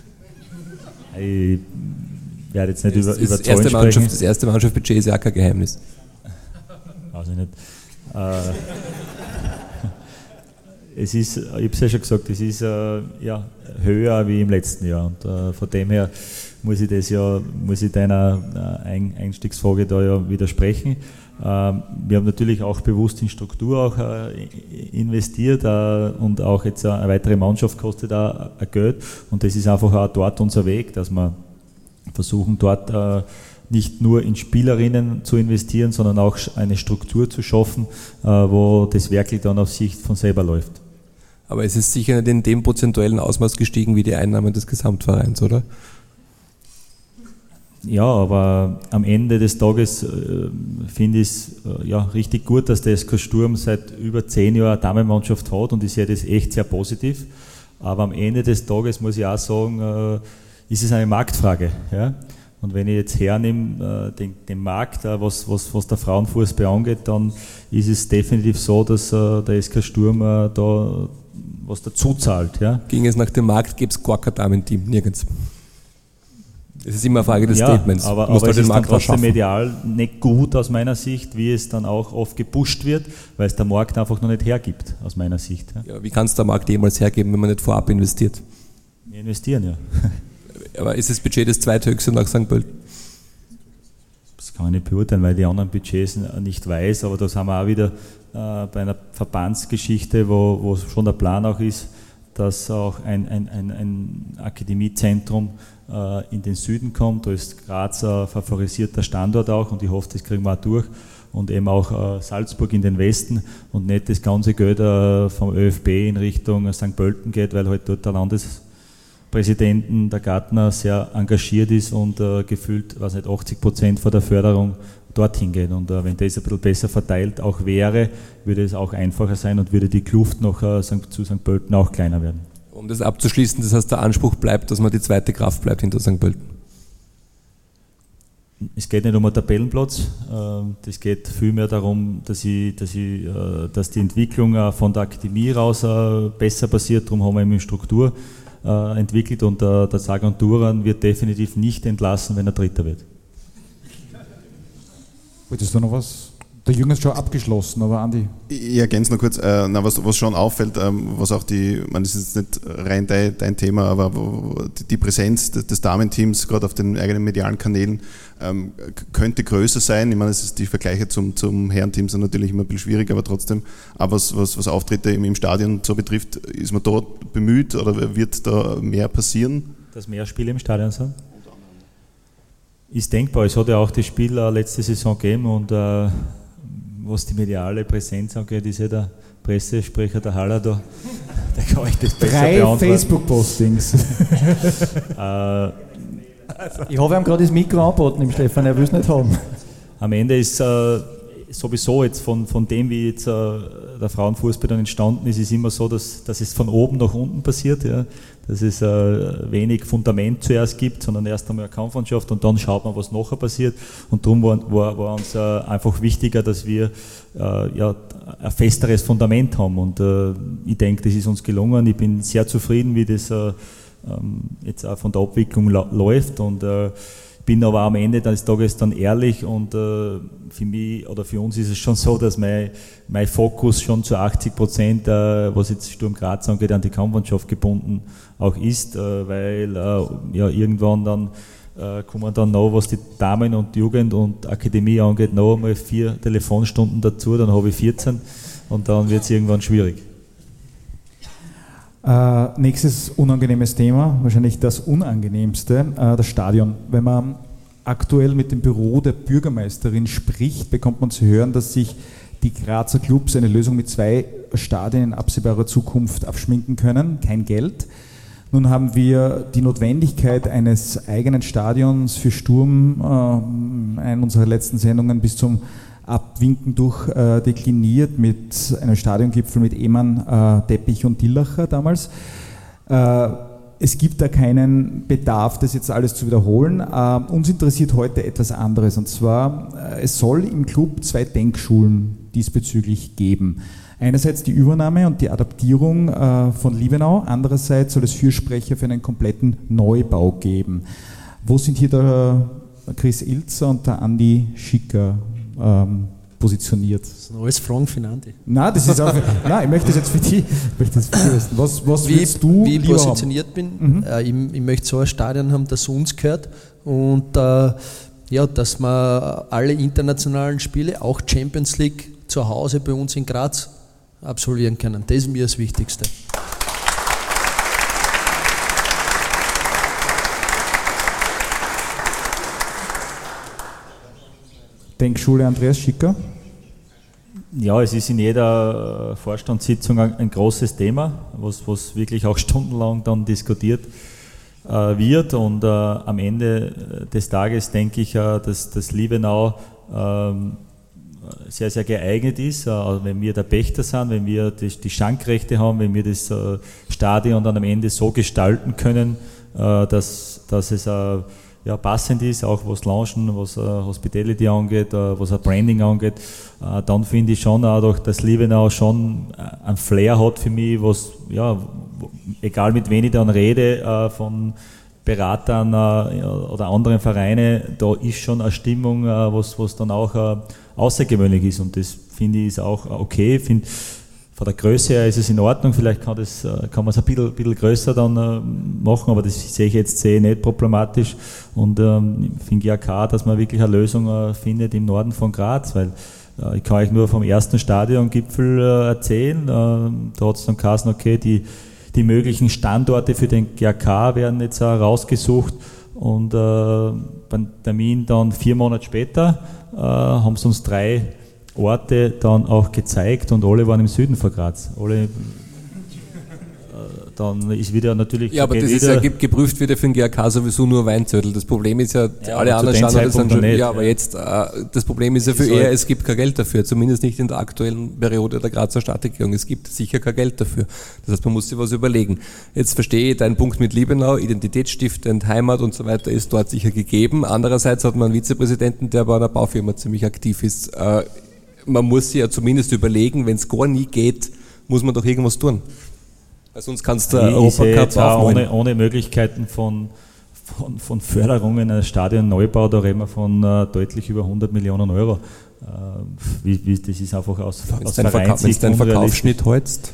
Ich werde jetzt nicht über das Zahlen sprechen. Das erste Mannschaftsbudget ist ja kein Geheimnis. Weiß ich nicht. Es ist, ich habe es ja schon gesagt, es ist höher wie im letzten Jahr. Und von dem her muss ich deiner Einstiegsfrage da ja widersprechen. Wir haben natürlich auch bewusst in Struktur auch investiert und auch jetzt eine weitere Mannschaft kostet auch Geld und das ist einfach auch dort unser Weg, dass wir versuchen dort nicht nur in Spielerinnen zu investieren, sondern auch eine Struktur zu schaffen, wo das wirklich dann auf sich von selber läuft. Aber es ist sicher nicht in dem prozentuellen Ausmaß gestiegen wie die Einnahmen des Gesamtvereins, oder? Ja, aber am Ende des Tages finde ich es richtig gut, dass der SK Sturm seit über 10 Jahren eine Damenmannschaft hat und ich sehe das echt sehr positiv. Aber am Ende des Tages muss ich auch sagen, ist es eine Marktfrage. Ja? Und wenn ich jetzt hernehme, den Markt, was der Frauenfußball angeht, dann ist es definitiv so, dass der SK Sturm da was dazu zahlt. Ja? Ging es nach dem Markt, gäbe es gar kein Damenteam, nirgends. Es ist immer eine Frage des Statements. Aber es ist dann trotzdem medial nicht gut aus meiner Sicht, wie es dann auch oft gepusht wird, weil es der Markt einfach noch nicht hergibt, aus meiner Sicht. Ja. Ja, wie kann es der Markt jemals hergeben, wenn man nicht vorab investiert? Wir investieren, ja. Aber ist das Budget das zweithöchste nach St. Pölten? Das kann ich nicht beurteilen, weil ich die anderen Budgets nicht weiß, aber da sind wir auch wieder bei einer Verbandsgeschichte, wo schon der Plan auch ist, dass auch ein Akademiezentrum in den Süden kommt. Da ist Graz ein favorisierter Standort auch und ich hoffe, das kriegen wir auch durch. Und eben auch Salzburg in den Westen und nicht das ganze Geld vom ÖFB in Richtung St. Pölten geht, weil halt dort der Landespräsidenten, der Gartner, sehr engagiert ist und gefühlt, 80% von der Förderung dorthin geht. Und wenn das ein bisschen besser verteilt auch wäre, würde es auch einfacher sein und würde die Kluft noch zu St. Pölten auch kleiner werden. Um das abzuschließen, das heißt, der Anspruch bleibt, dass man die zweite Kraft bleibt hinter St. Pölten. Es geht nicht um einen Tabellenplatz, das geht vielmehr darum, dass die Entwicklung von der Akademie raus besser passiert, darum haben wir eben eine Struktur entwickelt und der Sagan Duran wird definitiv nicht entlassen, wenn er Dritter wird. Wolltest du noch was? Der Jürgen ist schon abgeschlossen, aber Andi. Ich ergänze noch kurz, was schon auffällt, was auch das ist jetzt nicht rein dein Thema, aber die Präsenz des Damenteams, gerade auf den eigenen medialen Kanälen, könnte größer sein. Ich meine, die Vergleiche zum Herrenteam sind natürlich immer ein bisschen schwierig, aber trotzdem, aber was Auftritte im Stadion so betrifft, ist man dort bemüht oder wird da mehr passieren? Dass mehr Spiele im Stadion sind? Ist denkbar. Es hat ja auch das Spiel letzte Saison gegeben und was die mediale Präsenz angeht, ist ja der Pressesprecher, der Haller da, der kann euch das besser beantworten. 3 Facebook-Postings. Ich habe ihm gerade das Mikro angeboten, dem Stefan, er will es nicht haben. Am Ende ist sowieso jetzt von dem, wie jetzt der Frauenfußball dann entstanden ist, ist immer so, dass es von oben nach unten passiert, ja. Dass es wenig Fundament zuerst gibt, sondern erst einmal eine Kampfmannschaft und dann schaut man, was nachher passiert. Und darum war uns einfach wichtiger, dass wir ein festeres Fundament haben. Und ich denke, das ist uns gelungen. Ich bin sehr zufrieden, wie das jetzt auch von der Abwicklung läuft. Und bin aber am Ende des Tages dann ehrlich und für mich oder für uns ist es schon so, dass mein Fokus schon zu 80%, was jetzt Sturm Graz angeht, an die Kampfmannschaft gebunden auch ist, weil irgendwann dann kommen dann noch, was die Damen und Jugend und Akademie angeht, noch einmal 4 Telefonstunden dazu, dann habe ich 14 und dann wird es irgendwann schwierig. Nächstes unangenehmes Thema, wahrscheinlich das unangenehmste, das Stadion. Wenn man aktuell mit dem Büro der Bürgermeisterin spricht, bekommt man zu hören, dass sich die Grazer Clubs eine Lösung mit 2 Stadien in absehbarer Zukunft abschminken können, kein Geld. Nun haben wir die Notwendigkeit eines eigenen Stadions für Sturm, eine unserer letzten Sendungen bis zum Abwinken dekliniert mit einem Stadiongipfel mit Ehmann, Teppich und Dillacher damals. Es gibt da keinen Bedarf, das jetzt alles zu wiederholen. Uns interessiert heute etwas anderes, und zwar, es soll im Club 2 Denkschulen diesbezüglich geben. Einerseits die Übernahme und die Adaptierung von Liebenau, andererseits soll es Fürsprecher für einen kompletten Neubau geben. Wo sind hier der Chris Ilzer und der Andi Schicker positioniert? Das sind alles Fragen für Andi. Nein, das ist auch nein, ich möchte das jetzt für die wissen. Was willst du wie ich lieber positioniert haben? bin? Ich möchte so ein Stadion haben, das uns gehört und dass wir alle internationalen Spiele, auch Champions League, zu Hause bei uns in Graz absolvieren können. Das ist mir das Wichtigste. Denkschule Andreas Schicker? Ja, es ist in jeder Vorstandssitzung ein großes Thema, was wirklich auch stundenlang dann diskutiert wird. Und am Ende des Tages denke ich, dass das Liebenau sehr, sehr geeignet ist, wenn wir der Pächter sind, wenn wir die Schankrechte haben, wenn wir das Stadion dann am Ende so gestalten können, dass es passend ist, auch was Launchen, was Hospitality angeht, was Branding angeht, dann finde ich schon auch, dass Liebenau schon ein Flair hat für mich, was, egal mit wen ich dann rede, von Beratern oder anderen Vereinen, da ist schon eine Stimmung, was dann auch außergewöhnlich ist, und das finde ich ist auch okay. Ich finde, von der Größe her ist es in Ordnung, vielleicht kann man es ein bisschen größer dann machen, aber das sehe ich jetzt nicht problematisch, und ich finde ja klar, dass man wirklich eine Lösung findet im Norden von Graz, weil ich kann euch nur vom ersten Stadiongipfel erzählen, da hat es dann geheißen, okay, die möglichen Standorte für den GAK werden jetzt rausgesucht, und beim Termin dann 4 Monate später haben sie uns 3 Orte dann auch gezeigt, und alle waren im Süden von Graz. Dann ist wieder natürlich... Ja, aber das ist ja geprüft wieder für den GAK sowieso nur Weinzettel. Das Problem ist ja, alle anderen Standorte sind schon... Ja, aber jetzt, das Problem ist ja für eher, es gibt kein Geld dafür, zumindest nicht in der aktuellen Periode der Grazer Stadtregierung. Es gibt sicher kein Geld dafür. Das heißt, man muss sich was überlegen. Jetzt verstehe ich deinen Punkt mit Liebenau, identitätsstiftend, Heimat und so weiter ist dort sicher gegeben. Andererseits hat man einen Vizepräsidenten, der bei einer Baufirma ziemlich aktiv ist. Man muss sich ja zumindest überlegen, wenn es gar nie geht, muss man doch irgendwas tun. Weil sonst kannst du Europacup aufmachen. Ohne Möglichkeiten von Förderungen, ein Stadionneubau, da reden wir von deutlich über 100 Millionen Euro. Das ist einfach aus Vereinssicht. Wenn du deinen Verkaufsschnitt hältst.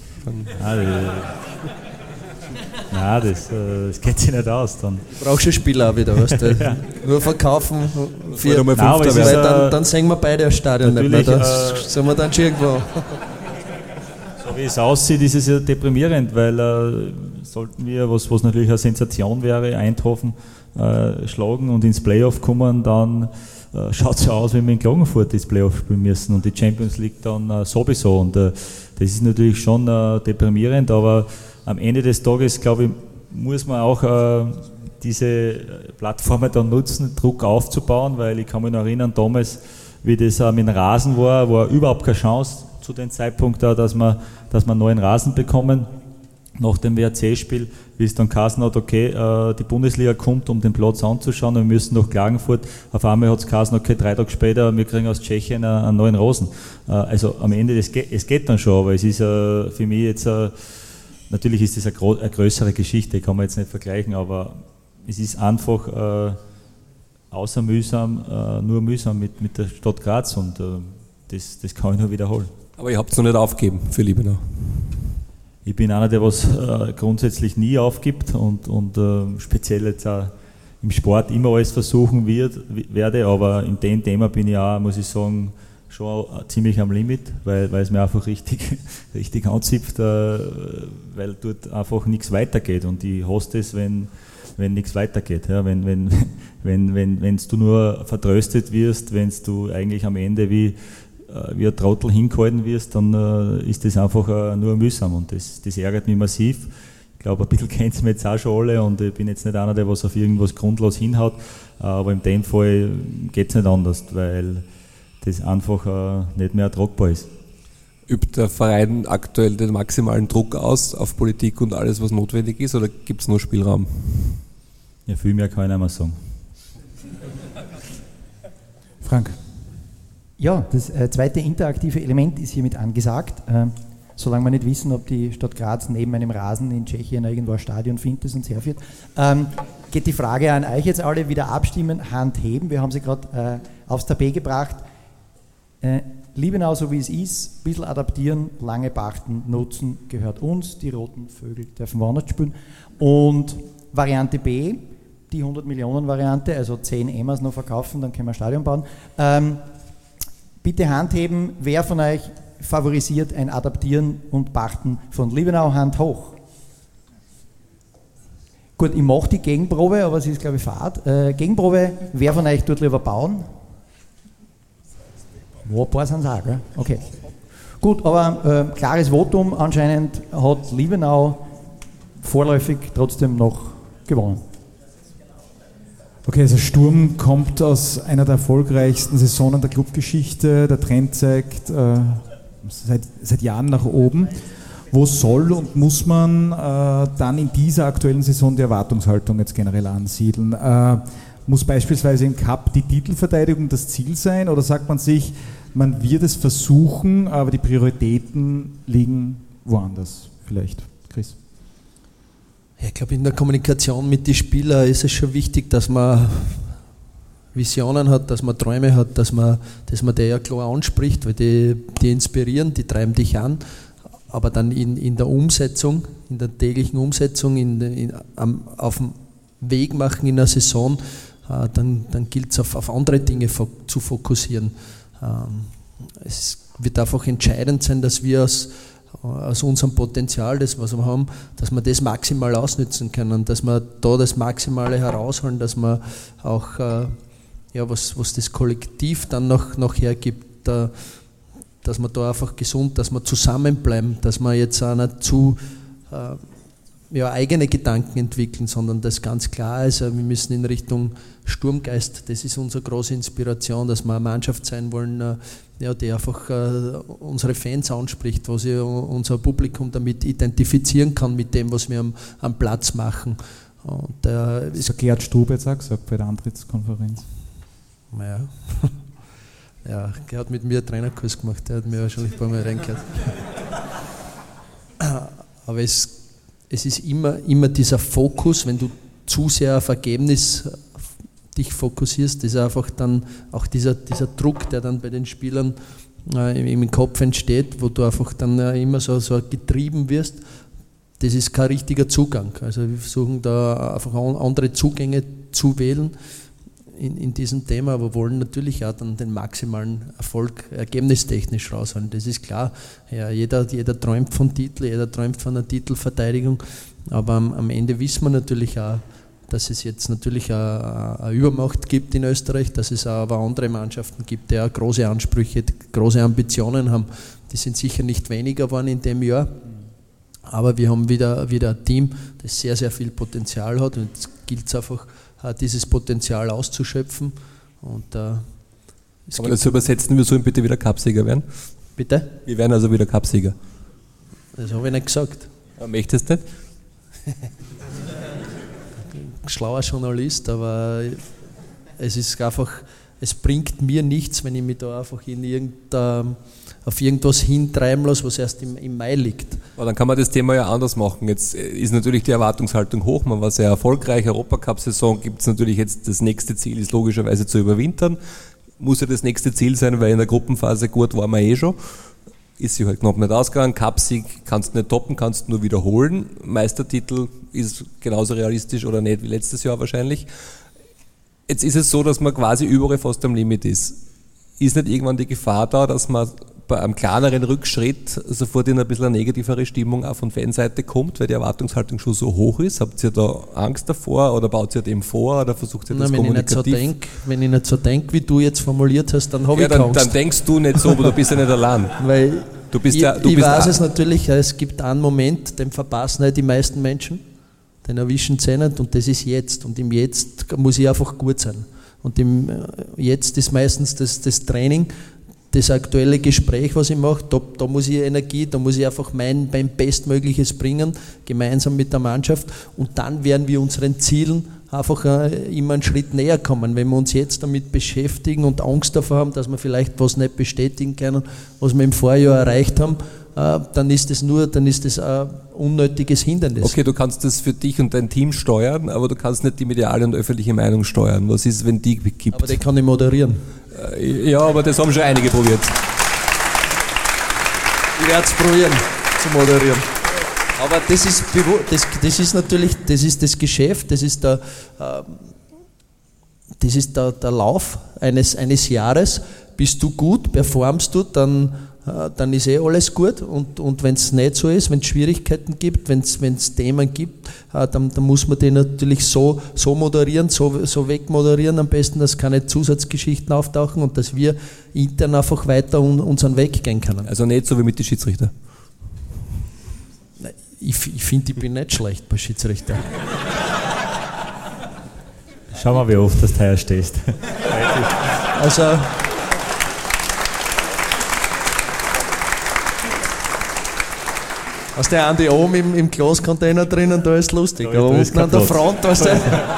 Nein, das geht sich nicht aus. Dann. Du brauchst schon Spieler auch wieder, weißt du? Ja. Nur verkaufen, dann sehen wir beide das Stadion nicht mehr. Das sind wir dann schon irgendwo. So wie es aussieht, ist es ja deprimierend, weil sollten wir, was natürlich eine Sensation wäre, Eindhoven schlagen und ins Playoff kommen, dann schaut es so aus, wenn wir in Klagenfurt das Playoff spielen müssen und die Champions League dann sowieso. Und das ist natürlich schon deprimierend, aber am Ende des Tages, glaube ich, muss man auch diese Plattformen dann nutzen, Druck aufzubauen, weil ich kann mich noch erinnern, damals, wie das mit dem Rasen war überhaupt keine Chance zu dem Zeitpunkt da, dass wir neuen Rasen bekommen. Nach dem WRC-Spiel, wie es dann geheißen hat, okay, die Bundesliga kommt, um den Platz anzuschauen, und wir müssen nach Klagenfurt. Auf einmal hat es geheißen, okay, 3 Tage später, wir kriegen aus Tschechien einen neuen Rasen. Also am Ende, es geht dann schon, aber es ist für mich jetzt, natürlich ist das eine größere Geschichte, kann man jetzt nicht vergleichen, aber es ist einfach außer mühsam, nur mühsam mit der Stadt Graz, und das kann ich nur wiederholen. Aber ihr habt es noch nicht aufgegeben für Liebenau. Ich bin einer, der was grundsätzlich nie aufgibt und speziell jetzt auch im Sport immer alles versuchen werde, aber in dem Thema bin ich auch, muss ich sagen, schon ziemlich am Limit, weil es mir einfach richtig anzipft, weil dort einfach nichts weitergeht, und ich hasse es, wenn nichts weitergeht. Ja, wenn du nur vertröstet wirst, wenn du eigentlich am Ende wie ein Trottel hingehalten wirst, dann ist das einfach nur mühsam, und das ärgert mich massiv. Ich glaube, ein bisschen kennt es mir jetzt auch schon alle, und ich bin jetzt nicht einer, der was auf irgendwas grundlos hinhaut, aber in dem Fall geht es nicht anders, weil das einfach nicht mehr ertragbar ist. Übt der Verein aktuell den maximalen Druck aus auf Politik und alles, was notwendig ist, oder gibt es nur Spielraum? Ja, viel mehr kann ich nicht mehr sagen. Frank? Ja, das zweite interaktive Element ist hiermit angesagt. Solange wir nicht wissen, ob die Stadt Graz neben einem Rasen in Tschechien irgendwo ein Stadion findet, das uns herführt, geht die Frage an euch jetzt alle: wieder abstimmen, Hand heben. Wir haben sie gerade aufs Tapet gebracht. Liebenau, so wie es ist, ein bisschen adaptieren, lange pachten, nutzen, gehört uns. Die roten Vögel dürfen woanders spielen. Und Variante B, die 100 Millionen Variante, also 10 EMAs noch verkaufen, dann können wir ein Stadion bauen. Bitte Hand heben, wer von euch favorisiert ein Adaptieren und Pachten von Liebenau? Hand hoch. Gut, ich mache die Gegenprobe, aber sie ist, glaube ich, fad. Gegenprobe, wer von euch tut lieber bauen? Ein paar sind es auch, gell? Okay. Gut, aber klares Votum, anscheinend hat Liebenau vorläufig trotzdem noch gewonnen. Okay, also Sturm kommt aus einer der erfolgreichsten Saisonen der Clubgeschichte. Der Trend zeigt seit Jahren nach oben. Wo soll und muss man dann in dieser aktuellen Saison die Erwartungshaltung jetzt generell ansiedeln? Muss beispielsweise im Cup die Titelverteidigung das Ziel sein, oder sagt man sich, man wird es versuchen, aber die Prioritäten liegen woanders vielleicht? Chris? Ich glaube, in der Kommunikation mit den Spielern ist es schon wichtig, dass man Visionen hat, dass man Träume hat, dass man die ja klar anspricht, weil die inspirieren, die treiben dich an, aber dann in der Umsetzung, in der täglichen Umsetzung, auf dem Weg machen in der Saison, dann gilt es auf andere Dinge zu fokussieren. Es wird einfach entscheidend sein, dass wir aus unserem Potenzial, das was wir haben, dass wir das maximal ausnutzen können, dass wir da das Maximale herausholen, dass wir auch, was das Kollektiv dann noch hergibt, dass wir da einfach gesund, dass wir zusammenbleiben, dass wir jetzt auch nicht zu eigene Gedanken entwickeln, sondern das ganz klar ist, wir müssen in Richtung Sturmgeist, das ist unsere große Inspiration, dass wir eine Mannschaft sein wollen, die einfach unsere Fans anspricht, wo sie unser Publikum damit identifizieren kann, mit dem, was wir am Platz machen. Und, das hat Gerhard Strube jetzt auch gesagt bei der Antrittskonferenz. Naja, ja, er hat mit mir einen Trainerkurs gemacht, der hat mir wahrscheinlich ein paar Mal reingehört. Aber es ist immer dieser Fokus, wenn du zu sehr auf Ergebnis dich fokussierst, ist einfach dann auch dieser Druck, der dann bei den Spielern im Kopf entsteht, wo du einfach dann immer so getrieben wirst. Das ist kein richtiger Zugang. Also wir versuchen da einfach andere Zugänge zu wählen in diesem Thema, aber wollen natürlich auch dann den maximalen Erfolg ergebnistechnisch rausholen. Das ist klar. Ja, jeder träumt von Titel, jeder träumt von einer Titelverteidigung, aber am Ende wissen wir natürlich auch, dass es jetzt natürlich eine Übermacht gibt in Österreich, dass es aber andere Mannschaften gibt, die auch große Ansprüche, große Ambitionen haben. Die sind sicher nicht weniger geworden in dem Jahr, aber wir haben wieder ein Team, das sehr, sehr viel Potenzial hat, und es gilt einfach, dieses Potenzial auszuschöpfen. Und, kann man das übersetzen, wir sollen bitte wieder Cupsieger werden? Bitte? Wir werden also wieder Cupsieger. Das habe ich nicht gesagt. Ja, möchtest du nicht? Schlauer Journalist, aber es ist einfach, es bringt mir nichts, wenn ich mich da einfach auf irgendwas hintreiben lasse, was erst im Mai liegt. Aber dann kann man das Thema ja anders machen. Jetzt ist natürlich die Erwartungshaltung hoch, man war sehr erfolgreich, Europacup-Saison, gibt es natürlich jetzt, das nächste Ziel ist logischerweise zu überwintern. Muss ja das nächste Ziel sein, weil in der Gruppenphase gut war man eh schon. Ist sich halt knapp nicht ausgegangen. Cupsieg kannst du nicht toppen, kannst du nur wiederholen. Meistertitel ist genauso realistisch oder nicht wie letztes Jahr wahrscheinlich. Jetzt ist es so, dass man quasi überall fast am Limit ist. Ist nicht irgendwann die Gefahr da, dass man bei einem kleineren Rückschritt sofort in ein bisschen eine negativere Stimmung auch von Fanseite kommt, weil die Erwartungshaltung schon so hoch ist? Habt ihr da Angst davor oder baut ihr dem vor oder versucht ihr das kommunikativ? Wenn ich nicht so denke, wie du jetzt formuliert hast, dann habe ich keine Angst. Dann denkst du nicht so, aber du bist ja nicht allein. Weil ich weiß es natürlich, es gibt einen Moment, den verpassen halt die meisten Menschen, den erwischen sie nicht und das ist jetzt. Und im Jetzt muss ich einfach gut sein. Und im Jetzt ist meistens das Training, das aktuelle Gespräch, was ich mache, da muss ich Energie, da muss ich einfach mein Bestmögliches bringen, gemeinsam mit der Mannschaft und dann werden wir unseren Zielen einfach immer einen Schritt näher kommen. Wenn wir uns jetzt damit beschäftigen und Angst davor haben, dass wir vielleicht was nicht bestätigen können, was wir im Vorjahr erreicht haben, dann ist das ein unnötiges Hindernis. Okay, du kannst das für dich und dein Team steuern, aber du kannst nicht die mediale und öffentliche Meinung steuern. Was ist, wenn die gibt? Aber die kann ich moderieren. Ja, aber das haben schon einige probiert. Ich werde es probieren zu moderieren. Aber das ist natürlich, das ist das Geschäft, das ist der Lauf eines Jahres. Bist du gut, performst du, dann ist eh alles gut und wenn es nicht so ist, wenn es Schwierigkeiten gibt, wenn es Themen gibt, dann muss man die natürlich so moderieren, so wegmoderieren, am besten, dass keine Zusatzgeschichten auftauchen und dass wir intern einfach weiter unseren Weg gehen können. Also nicht so wie mit den Schiedsrichtern? Ich finde, ich bin nicht schlecht bei Schiedsrichtern. Schau mal, wie oft das Teil stehst. Also aus der Andi oben im Glascontainer drinnen, da ist lustig. Aber unten an der Front, weißt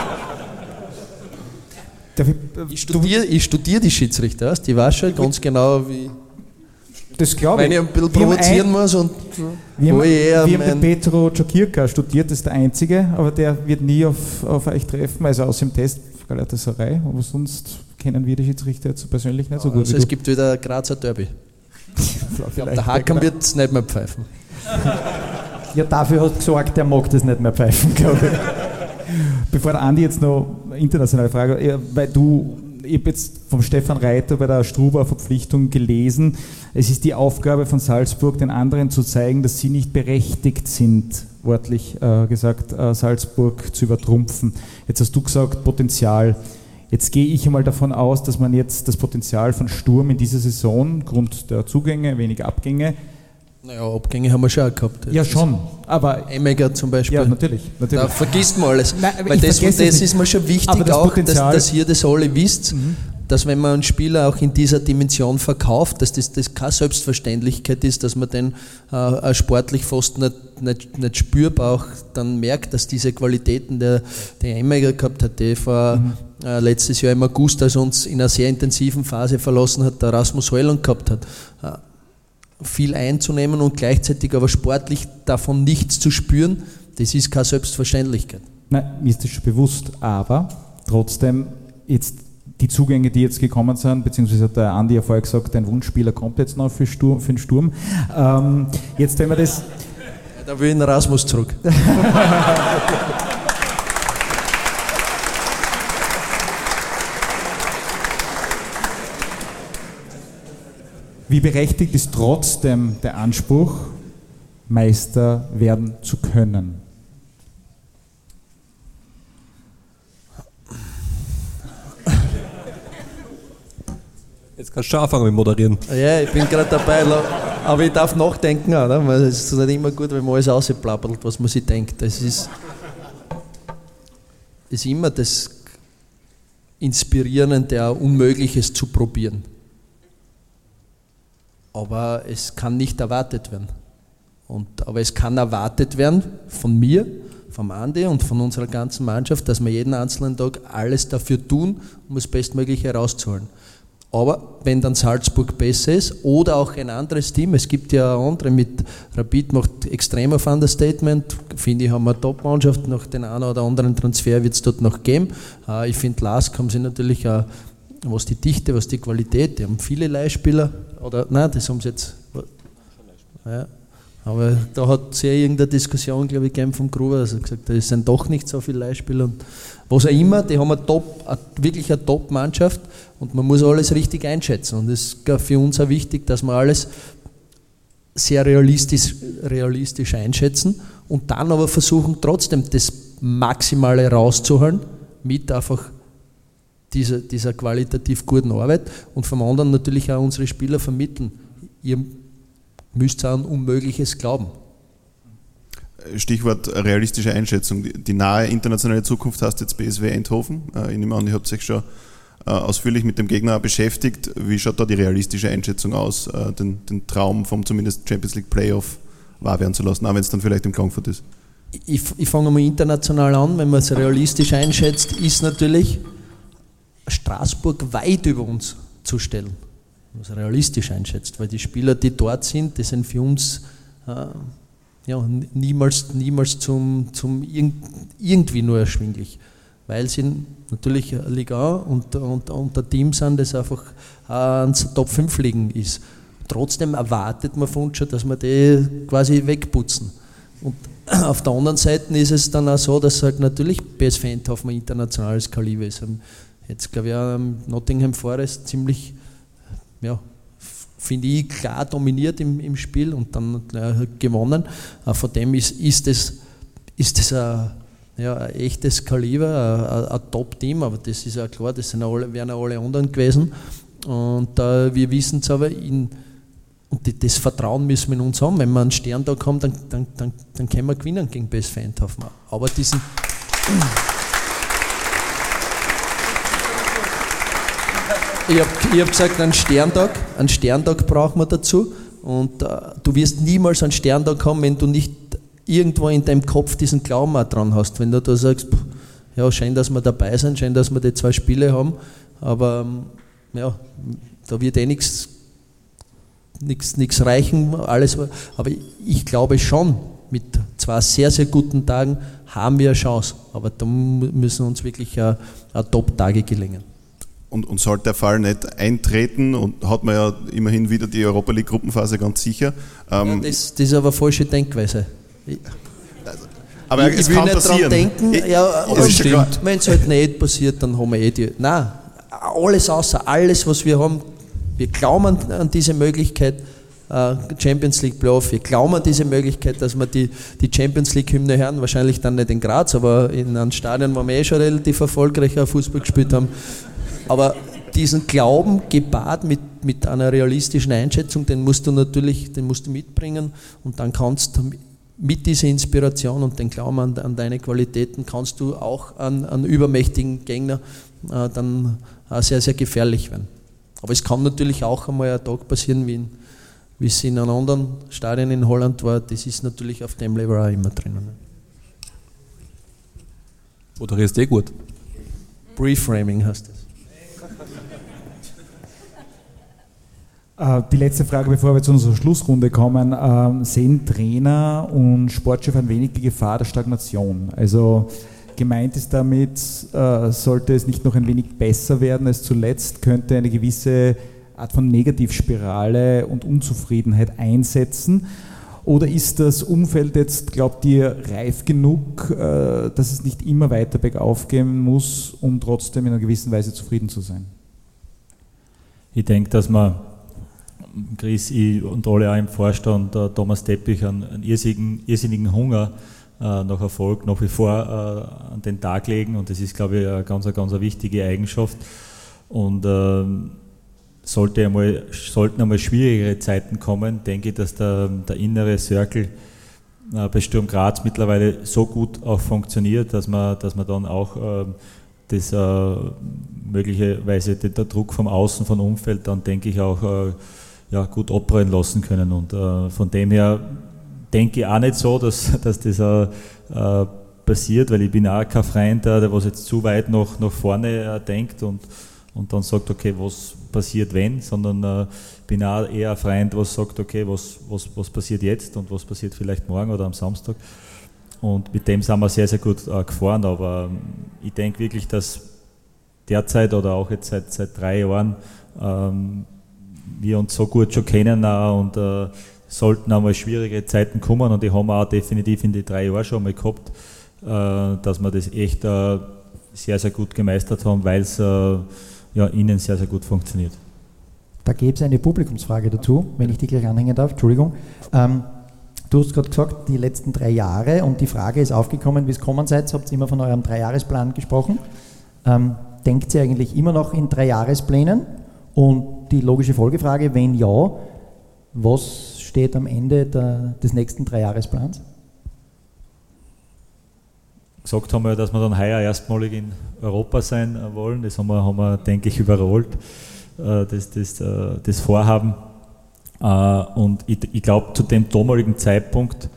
du. Ich studiere die Schiedsrichter, ich weiß schon ganz genau, wie. Das glaube ich. Wenn ich ein bisschen provozieren muss und wir haben den Petro Czokirka studiert, das ist der Einzige, aber der wird nie auf euch treffen, also aus dem Test Galatasaray, aber sonst kennen wir die Schiedsrichter jetzt persönlich nicht so gut. Also es gibt wieder ein Grazer Derby. Der Hakan wird es nicht mehr pfeifen. Ja, dafür hast du gesagt, der mag das nicht mehr pfeifen, glaube ich. Bevor der Andi jetzt noch internationale Frage, weil ich habe jetzt vom Stefan Reiter bei der Struber-Verpflichtung gelesen, es ist die Aufgabe von Salzburg, den anderen zu zeigen, dass sie nicht berechtigt sind, wörtlich gesagt, Salzburg zu übertrumpfen. Jetzt hast du gesagt, Potenzial. Jetzt gehe ich einmal davon aus, dass man jetzt das Potenzial von Sturm in dieser Saison, aufgrund der Zugänge, weniger Abgänge. Naja, Abgänge haben wir schon auch gehabt. Ja, schon, aber. Emmeger zum Beispiel. Ja, natürlich. Da vergisst man alles. Nein, weil das ist mir schon wichtig, auch, dass ihr das alle wisst, dass wenn man einen Spieler auch in dieser Dimension verkauft, dass das keine Selbstverständlichkeit ist, dass man den sportlich fast nicht spürbar auch dann merkt, dass diese Qualitäten, der Emmeger gehabt hat, der vor letztes Jahr im August, als uns in einer sehr intensiven Phase verlassen hat, der Rasmus Heuland gehabt hat, viel einzunehmen und gleichzeitig aber sportlich davon nichts zu spüren, das ist keine Selbstverständlichkeit. Nein, mir ist das schon bewusst, aber trotzdem jetzt die Zugänge, die jetzt gekommen sind, beziehungsweise hat der Andi ja vorher gesagt, ein Wunschspieler kommt jetzt noch für den Sturm. Jetzt, wenn wir das... Da will ich den Rasmus zurück. Wie berechtigt ist trotzdem der Anspruch, Meister werden zu können? Jetzt kannst du schon anfangen mit Moderieren. Ja, ich bin gerade dabei, aber ich darf nachdenken auch, ne? Weil es ist nicht immer gut, wenn man alles rausplappelt, was man sich denkt. Das ist immer das Inspirierende, auch Unmögliches zu probieren. aber es kann nicht erwartet werden. Aber es kann erwartet werden von mir, vom Andi und von unserer ganzen Mannschaft, dass wir jeden einzelnen Tag alles dafür tun, um das Bestmögliche herauszuholen. Aber wenn dann Salzburg besser ist oder auch ein anderes Team, es gibt ja andere mit Rapid macht extrem auf Understatement, finde ich, haben wir eine Top-Mannschaft, nach den einen oder anderen Transfer wird es dort noch geben. Ich finde, LASK haben sie natürlich auch, was die Dichte, was die Qualität, die haben viele Leihspieler, oder nein, das haben sie jetzt, ja. Aber da hat es ja irgendeine Diskussion, glaube ich, gegeben vom Gruber, also gesagt, da sind doch nicht so viele Leihspieler und was auch immer, die haben wirklich eine Top-Mannschaft und man muss alles richtig einschätzen und es ist für uns auch wichtig, dass wir alles sehr realistisch einschätzen und dann aber versuchen trotzdem das Maximale rauszuholen mit einfach dieser qualitativ guten Arbeit und vom anderen natürlich auch unsere Spieler vermitteln. Ihr müsst an Unmögliches glauben. Stichwort realistische Einschätzung. Die nahe internationale Zukunft heißt jetzt BSW Eindhoven. Ich nehme an, ihr habt euch schon ausführlich mit dem Gegner beschäftigt. Wie schaut da die realistische Einschätzung aus, den Traum vom zumindest Champions League Playoff wahr werden zu lassen, auch wenn es dann vielleicht im Frankfurt ist? Ich fange mal international an, wenn man es realistisch einschätzt, ist natürlich Straßburg weit über uns zu stellen. Wenn man es realistisch einschätzt, weil die Spieler, die dort sind, die sind für uns niemals zum irgendwie nur erschwinglich, weil sie natürlich Liga und der Team sind, das einfach ans Top 5 liegen ist. Trotzdem erwartet man von uns schon, dass wir die quasi wegputzen. Und auf der anderen Seite ist es dann auch so, dass halt natürlich BSV Eindhoven ein internationales Kaliber ist. Jetzt glaube ich auch Nottingham Forest ziemlich, finde ich, klar dominiert im Spiel und dann gewonnen. Von dem ist das ein echtes Kaliber, ein Top-Team, aber das ist ja klar, das wären alle anderen gewesen. Und wir wissen es aber, und das Vertrauen müssen wir in uns haben. Wenn wir einen Sterntag haben, dann können wir gewinnen gegen BSV Eindhoven. Aber diesen... Ich hab gesagt, einen Sterntag brauchen wir dazu. Und du wirst niemals einen Sterntag haben, wenn du nicht irgendwo in deinem Kopf diesen Glauben auch dran hast. Wenn du da sagst, schön, dass wir dabei sind, schön, dass wir die 2 Spiele haben, aber da wird nichts reichen, alles. Aber ich glaube schon, mit 2 sehr, sehr guten Tagen haben wir eine Chance. Aber da müssen uns wirklich Top-Tage gelingen. Und sollte der Fall nicht eintreten, und hat man ja immerhin wieder die Europa League Gruppenphase ganz sicher. Das ist aber eine falsche Denkweise. Aber ich will nicht daran denken, wenn es halt nicht passiert, dann haben wir die. Nein, alles was wir haben, wir glauben an diese Möglichkeit, Champions League Playoff, wir glauben an diese Möglichkeit, dass wir die Champions League Hymne hören, wahrscheinlich dann nicht in Graz, aber in einem Stadion, wo wir schon relativ erfolgreich Fußball gespielt haben. Aber diesen Glauben gepaart mit einer realistischen Einschätzung, den musst du mitbringen und dann kannst du mit dieser Inspiration und dem Glauben an deine Qualitäten kannst du auch an übermächtigen Gegner dann sehr, sehr gefährlich werden. Aber es kann natürlich auch einmal ein Tag passieren, wie es in einem anderen Stadion in Holland war. Das ist natürlich auf dem Level auch immer drinnen. Oder ist gut? Reframing heißt das. Die letzte Frage, bevor wir zu unserer Schlussrunde kommen. Sehen Trainer und Sportchef ein wenig die Gefahr der Stagnation? Also gemeint ist damit, sollte es nicht noch ein wenig besser werden als zuletzt, könnte eine gewisse Art von Negativspirale und Unzufriedenheit einsetzen? Oder ist das Umfeld jetzt, glaubt ihr, reif genug, dass es nicht immer weiter bergauf gehen muss, um trotzdem in einer gewissen Weise zufrieden zu sein? Ich denke, dass man, Chris, ich und alle auch im Vorstand, Thomas Teppich, einen irrsinnigen Hunger nach Erfolg nach wie vor an den Tag legen, und das ist, glaube ich, eine ganz wichtige Eigenschaft. Und sollten einmal schwierigere Zeiten kommen, denke ich, dass der innere Circle bei Sturm Graz mittlerweile so gut auch funktioniert, dass man dann auch das möglicherweise der Druck vom Außen, vom Umfeld, dann denke ich auch gut abrollen lassen können. Und von dem her denke ich auch nicht so, dass das passiert, weil ich bin auch kein Freund, der was jetzt zu weit nach vorne denkt und dann sagt, okay, was passiert wenn, sondern bin auch eher ein Freund, was sagt, okay, was passiert jetzt und was passiert vielleicht morgen oder am Samstag. Und mit dem sind wir sehr, sehr gut gefahren, aber ich denke wirklich, dass derzeit oder auch jetzt seit 3 Jahren wir uns so gut schon kennen und sollten einmal schwierige Zeiten kommen und die haben wir auch definitiv in die 3 Jahren schon mal gehabt, dass wir das echt sehr, sehr gut gemeistert haben, weil es innen sehr, sehr gut funktioniert. Da gäbe es eine Publikumsfrage dazu, wenn ich die gleich anhängen darf. Entschuldigung. Du hast gerade gesagt, die letzten 3 Jahre und die Frage ist aufgekommen, wie es kommen seid. Habt ihr immer von eurem 3-Jahresplan gesprochen. Denkt ihr eigentlich immer noch in 3-Jahresplänen? Und die logische Folgefrage, wenn ja, was steht am Ende des nächsten 3-Jahresplans? Gesagt haben wir, dass wir dann heuer erstmalig in Europa sein wollen. Das haben wir denke ich, überrollt, das Vorhaben. Und ich glaube, zu dem damaligen Zeitpunkt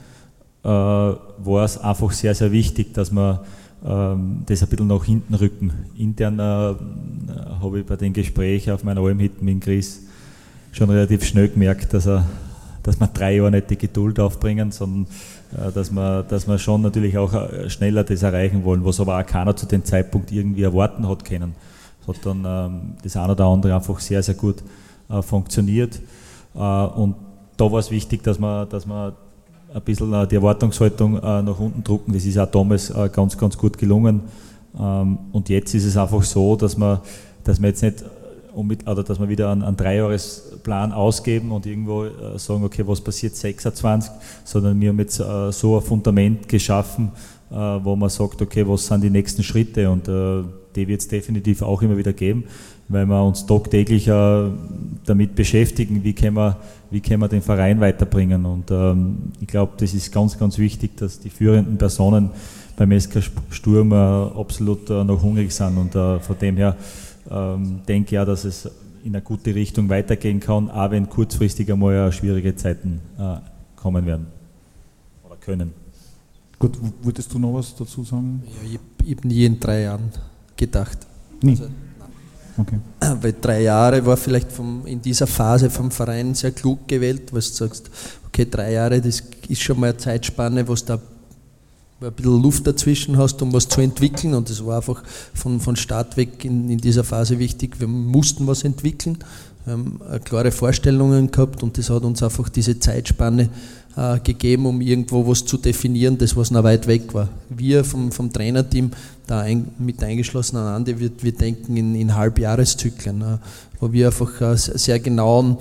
war es einfach sehr, sehr wichtig, dass wir das ein bisschen nach hinten rücken. Intern habe ich bei den Gesprächen auf meiner Almhütte mit Chris schon relativ schnell gemerkt, dass wir 3 Jahre nicht die Geduld aufbringen, sondern dass wir schon natürlich auch schneller das erreichen wollen, was aber auch keiner zu dem Zeitpunkt irgendwie erwarten hat können. Es hat dann das eine oder andere einfach sehr, sehr gut funktioniert. Und da war es wichtig, dass wir ein bisschen die Erwartungshaltung nach unten drucken. Das ist auch damals ganz, ganz gut gelungen. Und jetzt ist es einfach so, dass wir jetzt nicht dass wir wieder einen 3-Jahresplan ausgeben und irgendwo sagen, okay, was passiert 26, sondern wir haben jetzt so ein Fundament geschaffen, wo man sagt, okay, was sind die nächsten Schritte, und die wird es definitiv auch immer wieder geben, weil wir uns tagtäglich damit beschäftigen, wie können wir den Verein weiterbringen. Und ich glaube, das ist ganz, ganz wichtig, dass die führenden Personen beim SK Sturm absolut noch hungrig sind, und von dem her denke ich auch, dass es in eine gute Richtung weitergehen kann, auch wenn kurzfristig einmal schwierige Zeiten kommen werden oder können. Gut, würdest du noch was dazu sagen? Ja, ich habe nie in 3 Jahren gedacht. Nie? Also, okay. Weil 3 Jahre war vielleicht in dieser Phase vom Verein sehr klug gewählt, weil du sagst, okay, 3 Jahre, das ist schon mal eine Zeitspanne, wo es da ein bisschen Luft dazwischen hast, um was zu entwickeln, und das war einfach von Start weg in dieser Phase wichtig. Wir mussten was entwickeln, wir haben klare Vorstellungen gehabt, und das hat uns einfach diese Zeitspanne gegeben, um irgendwo was zu definieren, das was noch weit weg war. Wir vom Trainerteam, da mit eingeschlossen an Andi, wir denken in Halbjahreszyklen, wo wir einfach sehr genau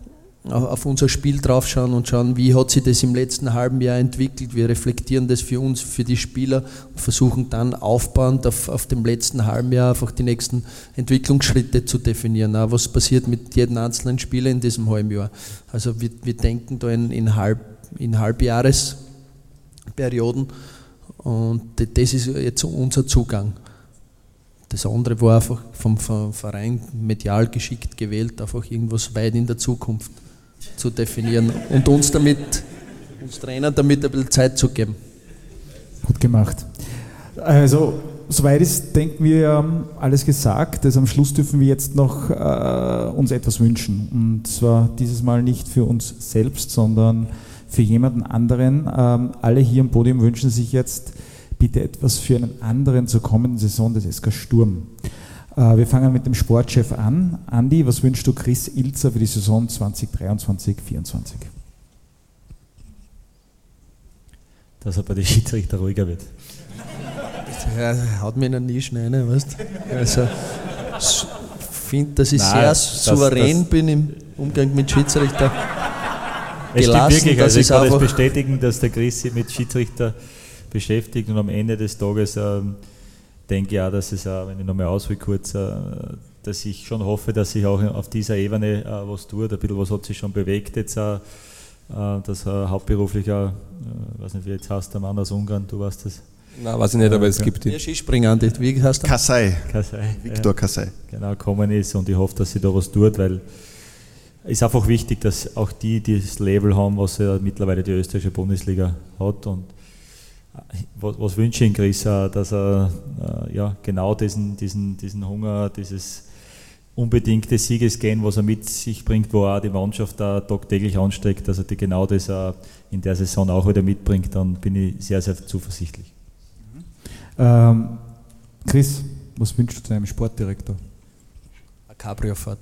auf unser Spiel draufschauen und schauen, wie hat sich das im letzten halben Jahr entwickelt. Wir reflektieren das für uns, für die Spieler, und versuchen dann aufbauend auf dem letzten halben Jahr einfach die nächsten Entwicklungsschritte zu definieren. Was passiert mit jedem einzelnen Spieler in diesem halben Jahr? Also wir denken da in Halbjahresperioden, und das ist jetzt unser Zugang. Das andere war einfach vom Verein medial geschickt gewählt, einfach irgendwas weit in der Zukunft zu definieren und uns Trainern damit ein bisschen Zeit zu geben. Gut gemacht. Also, soweit ist, denken wir, alles gesagt. Also am Schluss dürfen wir jetzt noch uns etwas wünschen. Und zwar dieses Mal nicht für uns selbst, sondern für jemanden anderen. Alle hier im Podium wünschen sich jetzt bitte etwas für einen anderen zur kommenden Saison des SK Sturm. Wir fangen mit dem Sportchef an. Andi, was wünschst du Chris Ilzer für die Saison 2023-24? Dass er bei den Schiedsrichter ruhiger wird. Ja, haut mir in den Nischen rein, weißt du? Also, ich finde, dass ich sehr souverän bin im Umgang mit Schiedsrichter. Es stimmt wirklich, also ich kann das bestätigen, dass der Chris sich mit Schiedsrichter beschäftigt, und am Ende des Tages denke ich auch, dass es, wenn ich nochmal aushole kurz, dass ich schon hoffe, dass sich auch auf dieser Ebene was tut. Ein bisschen was hat sich schon bewegt jetzt, dass hauptberuflicher, weiß nicht wie jetzt heißt, der Mann aus Ungarn, du weißt das? Nein, weiß ich nicht, aber es gibt ihn. Der Skispringer, wie heißt der? Kasai. Viktor Kasai. Genau, gekommen ist, und ich hoffe, dass sich da was tut, weil ist einfach wichtig, dass auch die das Level haben, was ja mittlerweile die österreichische Bundesliga hat. Und was wünsche ich in Chris, dass er genau diesen Hunger, dieses unbedingte Siegesgehen, was er mit sich bringt, wo er auch die Mannschaft da tagtäglich ansteckt, dass er genau das in der Saison auch wieder mitbringt, dann bin ich sehr, sehr zuversichtlich. Chris, was wünschst du deinem Sportdirektor? Eine Cabrio-Fahrt.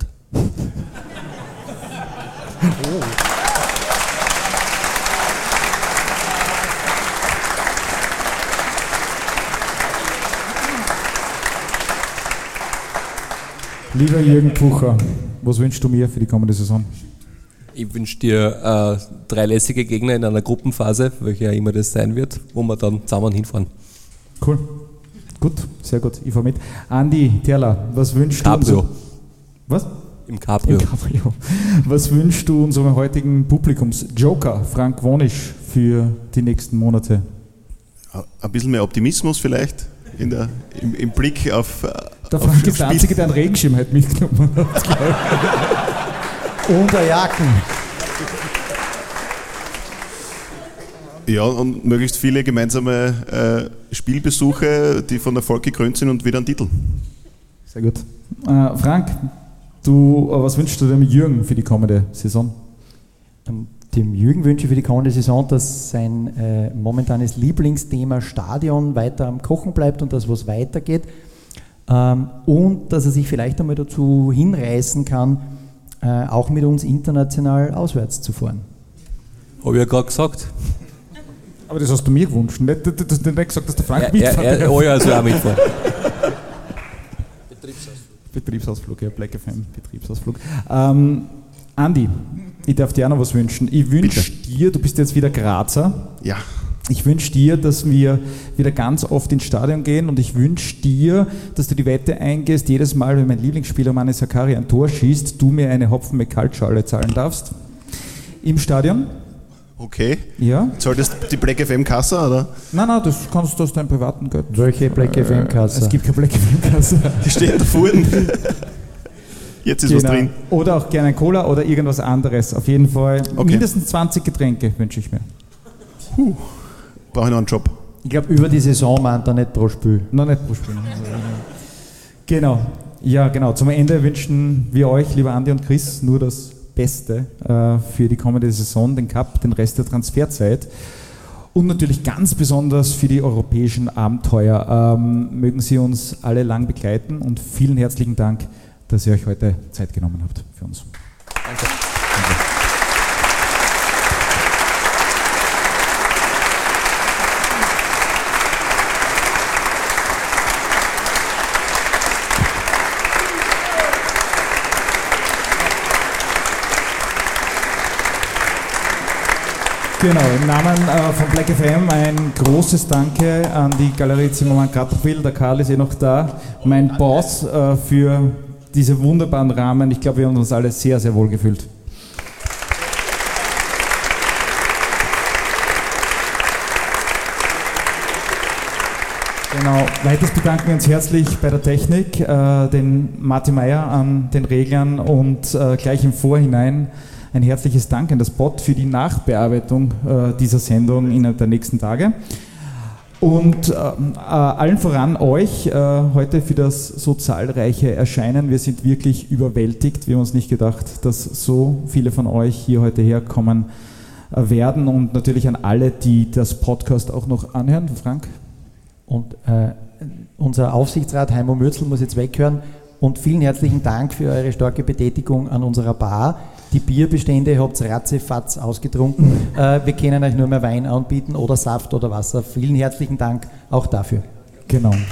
Lieber Jürgen Pucher, was wünschst du mir für die kommende Saison? Ich wünsche dir 3 lässige Gegner in einer Gruppenphase, welche ja immer das sein wird, wo wir dann zusammen hinfahren. Cool. Gut, sehr gut. Ich fahre mit. Andi Terler, was wünschst Cabrio. du? Was? Im Cabrio. Was wünschst du unserem heutigen Publikumsjoker Frank Wonisch für die nächsten Monate? Ein bisschen mehr Optimismus vielleicht im Blick auf Der Frank ist der Einzige, der einen Regenschirm heute mitgenommen hat. Und der Jacken. Ja, und möglichst viele gemeinsame Spielbesuche, die von Erfolg gekrönt sind und wieder einen Titel. Sehr gut. Frank, was wünschst du dem Jürgen für die kommende Saison? Dem Jürgen wünsche ich für die kommende Saison, dass sein momentanes Lieblingsthema Stadion weiter am Kochen bleibt und dass was weitergeht. Und dass er sich vielleicht einmal dazu hinreißen kann, auch mit uns international auswärts zu fahren. Habe ich ja gerade gesagt. Aber das hast du mir gewünscht. Du hast nicht gesagt, dass der Frank mitfährt. Oh ja, also auch mitfahren. Betriebsausflug, ja, Black FM, Betriebsausflug. Andi, ich darf dir auch noch was wünschen. Ich wünsche dir, du bist jetzt wieder Grazer. Ja. Ich wünsche dir, dass wir wieder ganz oft ins Stadion gehen und ich wünsche dir, dass du die Wette eingehst, jedes Mal, wenn mein Lieblingsspieler Mane Sakkari ein Tor schießt, du mir eine Hopfen-Kaltschale zahlen darfst. Im Stadion. Okay. Ja. Zahlt das die Black FM Kasse, oder? Nein, das kannst du aus deinem privaten Geld. Welche Black FM Kasse? Es gibt keine Black FM Kasse. Die steht da vorne. Jetzt ist was drin. Oder auch gerne ein Cola oder irgendwas anderes. Auf jeden Fall Okay. mindestens 20 Getränke wünsche ich mir. Brauche ich noch einen Job. Ich glaube, über die Saison meint er nicht pro Spiel. Noch nicht pro Spiel. Genau. Ja, genau. Zum Ende wünschen wir euch, lieber Andi und Chris, nur das Beste für die kommende Saison, den Cup, den Rest der Transferzeit und natürlich ganz besonders für die europäischen Abenteuer. Mögen Sie uns alle lang begleiten und vielen herzlichen Dank, dass ihr euch heute Zeit genommen habt für uns. Danke. Genau, im Namen von Black FM ein großes Danke an die Galerie Zimmermann Katterfeld. Der Karl ist noch da, mein Boss, für diese wunderbaren Rahmen. Ich glaube, wir haben uns alle sehr, sehr wohl gefühlt. Genau, weiters bedanken wir uns herzlich bei der Technik, den Martin Meyer an den Reglern und gleich im Vorhinein ein herzliches Dank an das Bot für die Nachbearbeitung dieser Sendung innerhalb der nächsten Tage. Und allen voran euch heute für das so zahlreiche Erscheinen. Wir sind wirklich überwältigt. Wir haben uns nicht gedacht, dass so viele von euch hier heute herkommen werden. Und natürlich an alle, die das Podcast auch noch anhören. Frank? Und unser Aufsichtsrat Heimo Mürzel muss jetzt weghören. Und vielen herzlichen Dank für eure starke Betätigung an unserer Bar. Die Bierbestände habt ihr ratzefatz ausgetrunken. Wir können euch nur mehr Wein anbieten oder Saft oder Wasser. Vielen herzlichen Dank auch dafür. Genau. Und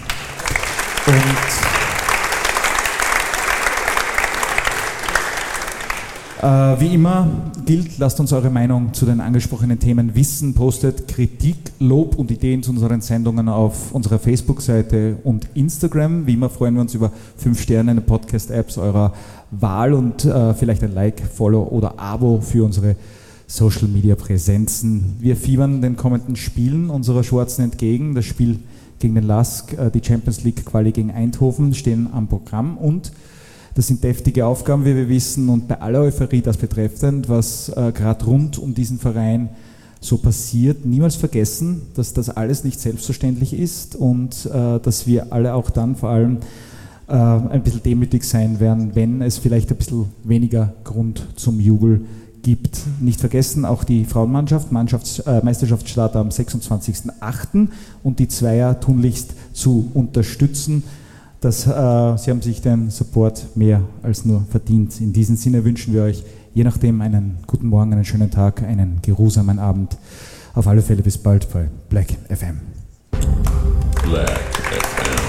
wie immer gilt, lasst uns eure Meinung zu den angesprochenen Themen wissen, postet Kritik, Lob und Ideen zu unseren Sendungen auf unserer Facebook-Seite und Instagram. Wie immer freuen wir uns über 5 Sterne in den Podcast-Apps eurer Wahl und vielleicht ein Like, Follow oder Abo für unsere Social-Media-Präsenzen. Wir fiebern den kommenden Spielen unserer Schwarzen entgegen. Das Spiel gegen den LASK, die Champions League Quali gegen Eindhoven stehen am Programm und Das sind deftige Aufgaben, wie wir wissen, und bei aller Euphorie das betreffend, was gerade rund um diesen Verein so passiert, niemals vergessen, dass das alles nicht selbstverständlich ist und dass wir alle auch dann vor allem ein bisschen demütig sein werden, wenn es vielleicht ein bisschen weniger Grund zum Jubel gibt. Nicht vergessen, auch die Frauenmannschaft, Meisterschaftsstart am 26.08. und die Zweier tunlichst zu unterstützen. Sie haben sich den Support mehr als nur verdient. In diesem Sinne wünschen wir euch je nachdem einen guten Morgen, einen schönen Tag, einen geruhsamen Abend. Auf alle Fälle bis bald bei Black FM. Black FM.